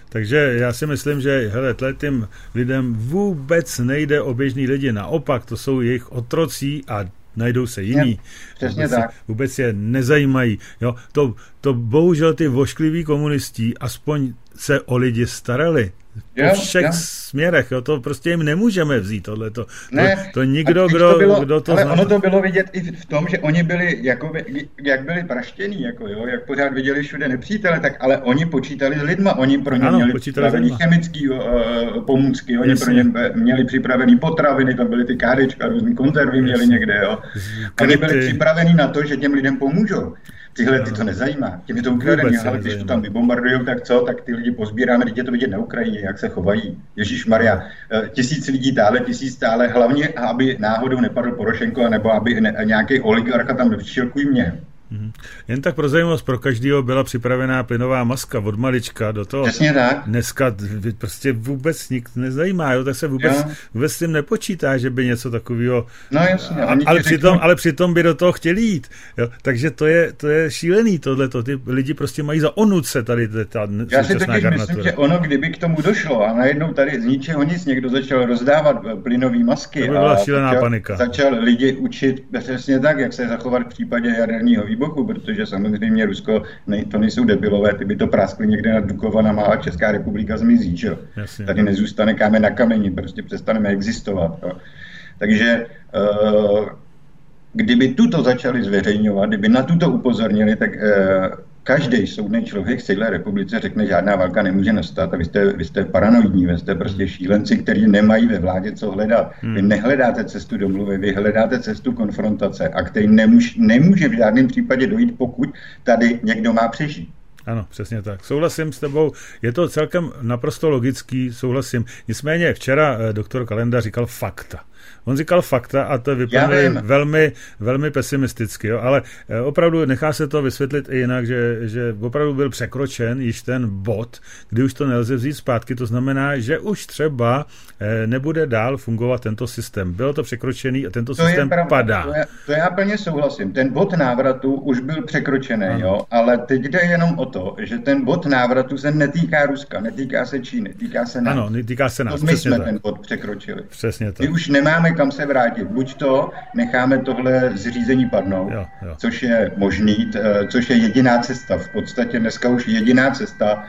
S2: Takže já si myslím, že hele, těm lidem vůbec nejde o běžný lidi, naopak, to jsou jejich otrocí a najdou se jiní.
S9: Přesně
S2: vůbec,
S9: tak.
S2: Vůbec je nezajímají. Jo, to, to bohužel ty voškliví komunisti aspoň se o lidi starali. Po
S9: jo,
S2: všech
S9: jo.
S2: směrech, jo, to prostě jim nemůžeme vzít tohleto.
S9: Ne,
S2: to, to nikdo, kdo
S9: to, bylo,
S2: kdo to
S9: ale
S2: zná.
S9: ono to bylo vidět i v tom, že oni byli, jako, jak byli praštění, jako, jo, jak pořád viděli všude nepřítele, tak ale oni počítali s lidma, oni pro ně
S2: ano,
S9: měli
S2: připravený
S9: chemický uh, pomůcky, oni
S2: Jasně.
S9: pro ně měli připravený potraviny, tam byly ty kádečka, různý konzervy měli
S2: Jasně.
S9: někde, jo. Oni byli připravení na to, že těm lidem pomůžou. Tyhle ty to nezajímá. Těm je to ukradený, ale když to tam vybombardujou, tak co, tak ty lidi pozbíráme, teď je to vidět na Ukrajině, jak se chovají. Ježišmarja, tisíc lidí tále, tisíc tále, hlavně, aby náhodou nepadl Porošenko, nebo aby ne, nějaký oligarcha tam nepřišel kvůli mě.
S2: Hmm. Jen tak pro zajímavost, pro každého byla připravená plynová maska od malička do toho.
S9: Přesně tak.
S2: Dneska prostě vůbec nik nezajímá, jo, tak se vůbec, vůbec s tím nepočítá, že by něco takového...
S9: No jasně.
S2: A, ale, přitom, ale přitom by do toho chtěli jít. Jo. Takže to je, to je šílený tohleto. Ty lidi prostě mají za onuce tady ta
S9: Já si totiž
S2: garnatura.
S9: myslím, že ono, kdyby k tomu došlo a najednou tady z ničeho nic někdo začal rozdávat plynové masky
S2: to by byla
S9: a
S2: šílená
S9: začal,
S2: panika.
S9: začal lidi učit přesně tak, jak se zachovat v případě jaderního výbuchu, protože samozřejmě Rusko, nej, to nejsou debilové, ty by to práskli někde nad Dukovanama a Česká republika zmizí, že? Tady nezůstane kámen na kameni, prostě přestaneme existovat. Jo. Takže uh, kdyby tuto začali zveřejňovat, kdyby na tuto upozornili, tak uh, každý soudný člověk v celé republice řekne, žádná válka nemůže nastat a vy jste, vy jste paranoidní, vy jste prostě šílenci, kteří nemají ve vládě co hledat. Hmm. Vy nehledáte cestu domluvy, vy hledáte cestu konfrontace a který nemůže, nemůže v žádném případě dojít, pokud tady někdo má přežít.
S2: Ano, přesně tak. Souhlasím s tebou. Je to celkem naprosto logický, souhlasím. Nicméně včera doktor Kalenda říkal fakta. On říkal fakta a to vypadá velmi, velmi pesimisticky, jo? Ale opravdu nechá se to vysvětlit i jinak, že, že opravdu byl překročen již ten bod, kdy už to nelze vzít zpátky, to znamená, že už třeba nebude dál fungovat tento systém. Bylo to překročený a tento
S9: to
S2: systém padá.
S9: To, je, to já plně souhlasím. Ten bod návratu už byl překročený, jo? Ale teď jde jenom o to, že ten bod návratu se netýká Ruska, netýká se Číny, týká se nás.
S2: Ano, týká se nás.
S9: To my jsme tak. ten bod překročili.
S2: Přesně tak.
S9: My už nemáme kam se vrátit. Buď to necháme tohle zřízení padnout,
S2: jo, jo.
S9: což je možný, což je jediná cesta. V podstatě dneska už jediná cesta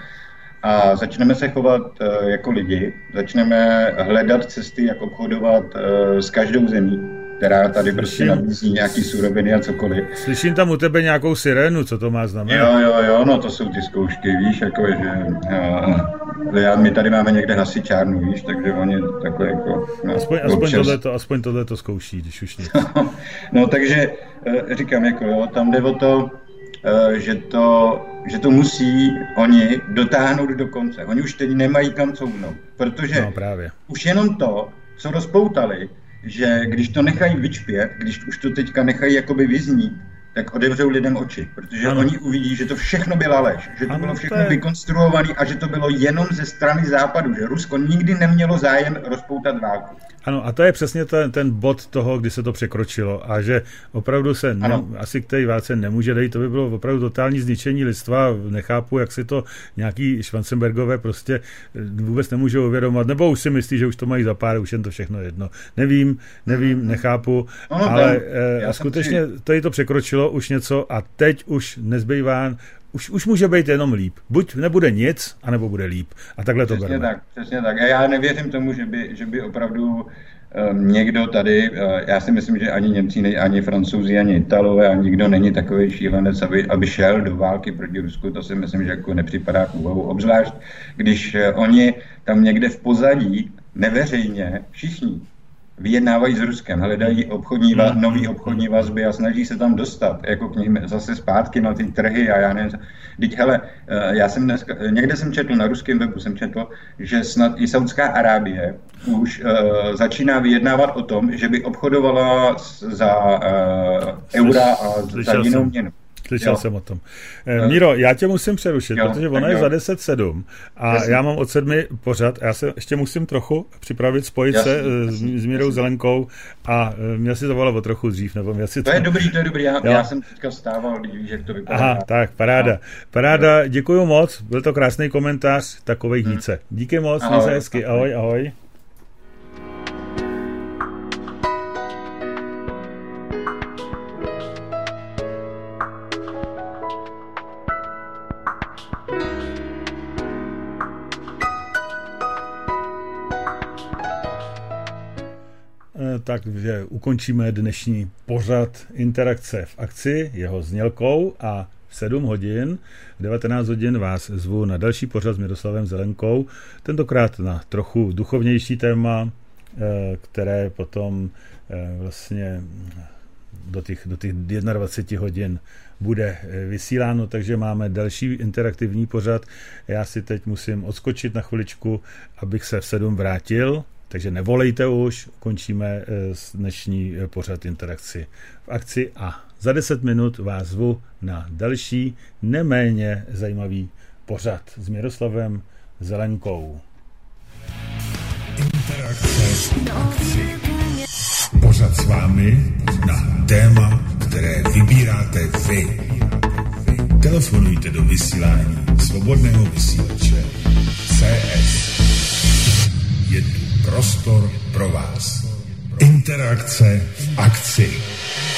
S9: a začneme se chovat jako lidi, začneme hledat cesty, jak obchodovat s každou zemí, která tady prostě nabízí nějaký suroviny a cokoliv.
S2: Slyším tam u tebe nějakou sirénu, co to má znamenat?
S9: Jo, jo, jo, no to jsou ty zkoušky, víš, jako že... Já, my tady máme někde hasičárnu, víš, takže oni takové jako... No,
S2: aspoň, aspoň, tohleto, aspoň tohleto zkouší, když už nic.
S9: No takže říkám, jako jo, tam jde o to, že to, že to musí oni dotáhnout do konce. Oni už teď nemají kam couvnout, protože
S2: no, právě.
S9: už jenom to, co rozpoutali, že když to nechají vyčpět, když už to teďka nechají jakoby vyznít, tak otevřou lidem oči, protože ano. Oni uvidí, že to všechno byla lež, že to ano, bylo všechno to je... vykonstruované a že to bylo jenom ze strany západu, že Rusko nikdy nemělo zájem rozpoutat válku.
S2: Ano, a to je přesně ten, ten bod toho, kdy se to překročilo a že opravdu se ne, asi k té válce nemůže dojít, to by bylo opravdu totální zničení lidstva, nechápu, jak si to nějaký Schwarzenbergové prostě vůbec nemůžou uvědomovat, nebo už si myslí, že už to mají za pár, už jen to všechno jedno. Nevím, nevím, nechápu, no, ale ten, skutečně si... tady to překročilo už něco a teď už nezbývá. Už, už může být jenom líp. Buď nebude nic, anebo bude líp. A takhle to bereme.
S9: Přesně tak, přesně tak. A já nevěřím tomu, že by, že by opravdu um, někdo tady, uh, já si myslím, že ani Němci, ani Francouzi, ani Italové, ani nikdo není takový šílenec, aby, aby šel do války proti Rusku. To si myslím, že jako nepřipadá k úvahu. Obzvlášť, když uh, oni tam někde v pozadí, neveřejně, všichni, vyjednávají s Ruskem, hledají obchodní vaz, nový obchodní vazby a snaží se tam dostat jako k ním zase zpátky na ty trhy a já nevím. Teď hele, já jsem dneska, někde jsem četl, na ruském webu jsem četl, že snad i Saudská Arábie už uh, začíná vyjednávat o tom, že by obchodovala za uh, eura a za jinou měnu.
S2: Slyšel jo. jsem o tom. E, Míro, já tě musím přerušit, jo, protože ono je za deset sedm a jasný. Já mám od sedmi pořad a já se ještě musím trochu připravit, spojit jasný, se jasný, s, s Mírou jasný. Zelenkou a měl si zavolal o trochu dřív, nebo měl si
S9: to... To je dobrý, to je dobrý, já, já jsem teďka stával, když víš, jak to vypadá.
S2: Aha, tak, paráda. No. Paráda, děkuju moc, byl to krásný komentář, takovej hmm. více. Díky moc, měj se hezky, ahoj, ahoj. Takže ukončíme dnešní pořad Interakce v akci jeho znělkou a v sedm hodin, devatenáct hodin vás zvu na další pořad s Miroslavem Zelenkou, tentokrát na trochu duchovnější téma, které potom vlastně do těch, do těch dvacet jedna hodin bude vysíláno, takže máme další interaktivní pořad. Já si teď musím odskočit na chviličku, abych se v sedm vrátil. Takže nevolejte už, končíme dnešní pořad Interakci v akci a za deset minut vás zvu na další, neméně zajímavý pořad s Miroslavem Zelenkou.
S1: Interakce v akci. Pořad s vámi na téma, které vybíráte vy. Telefonujte do vysílání svobodného vysílače C S. Je tu prostor pro vás. Interakce v akci.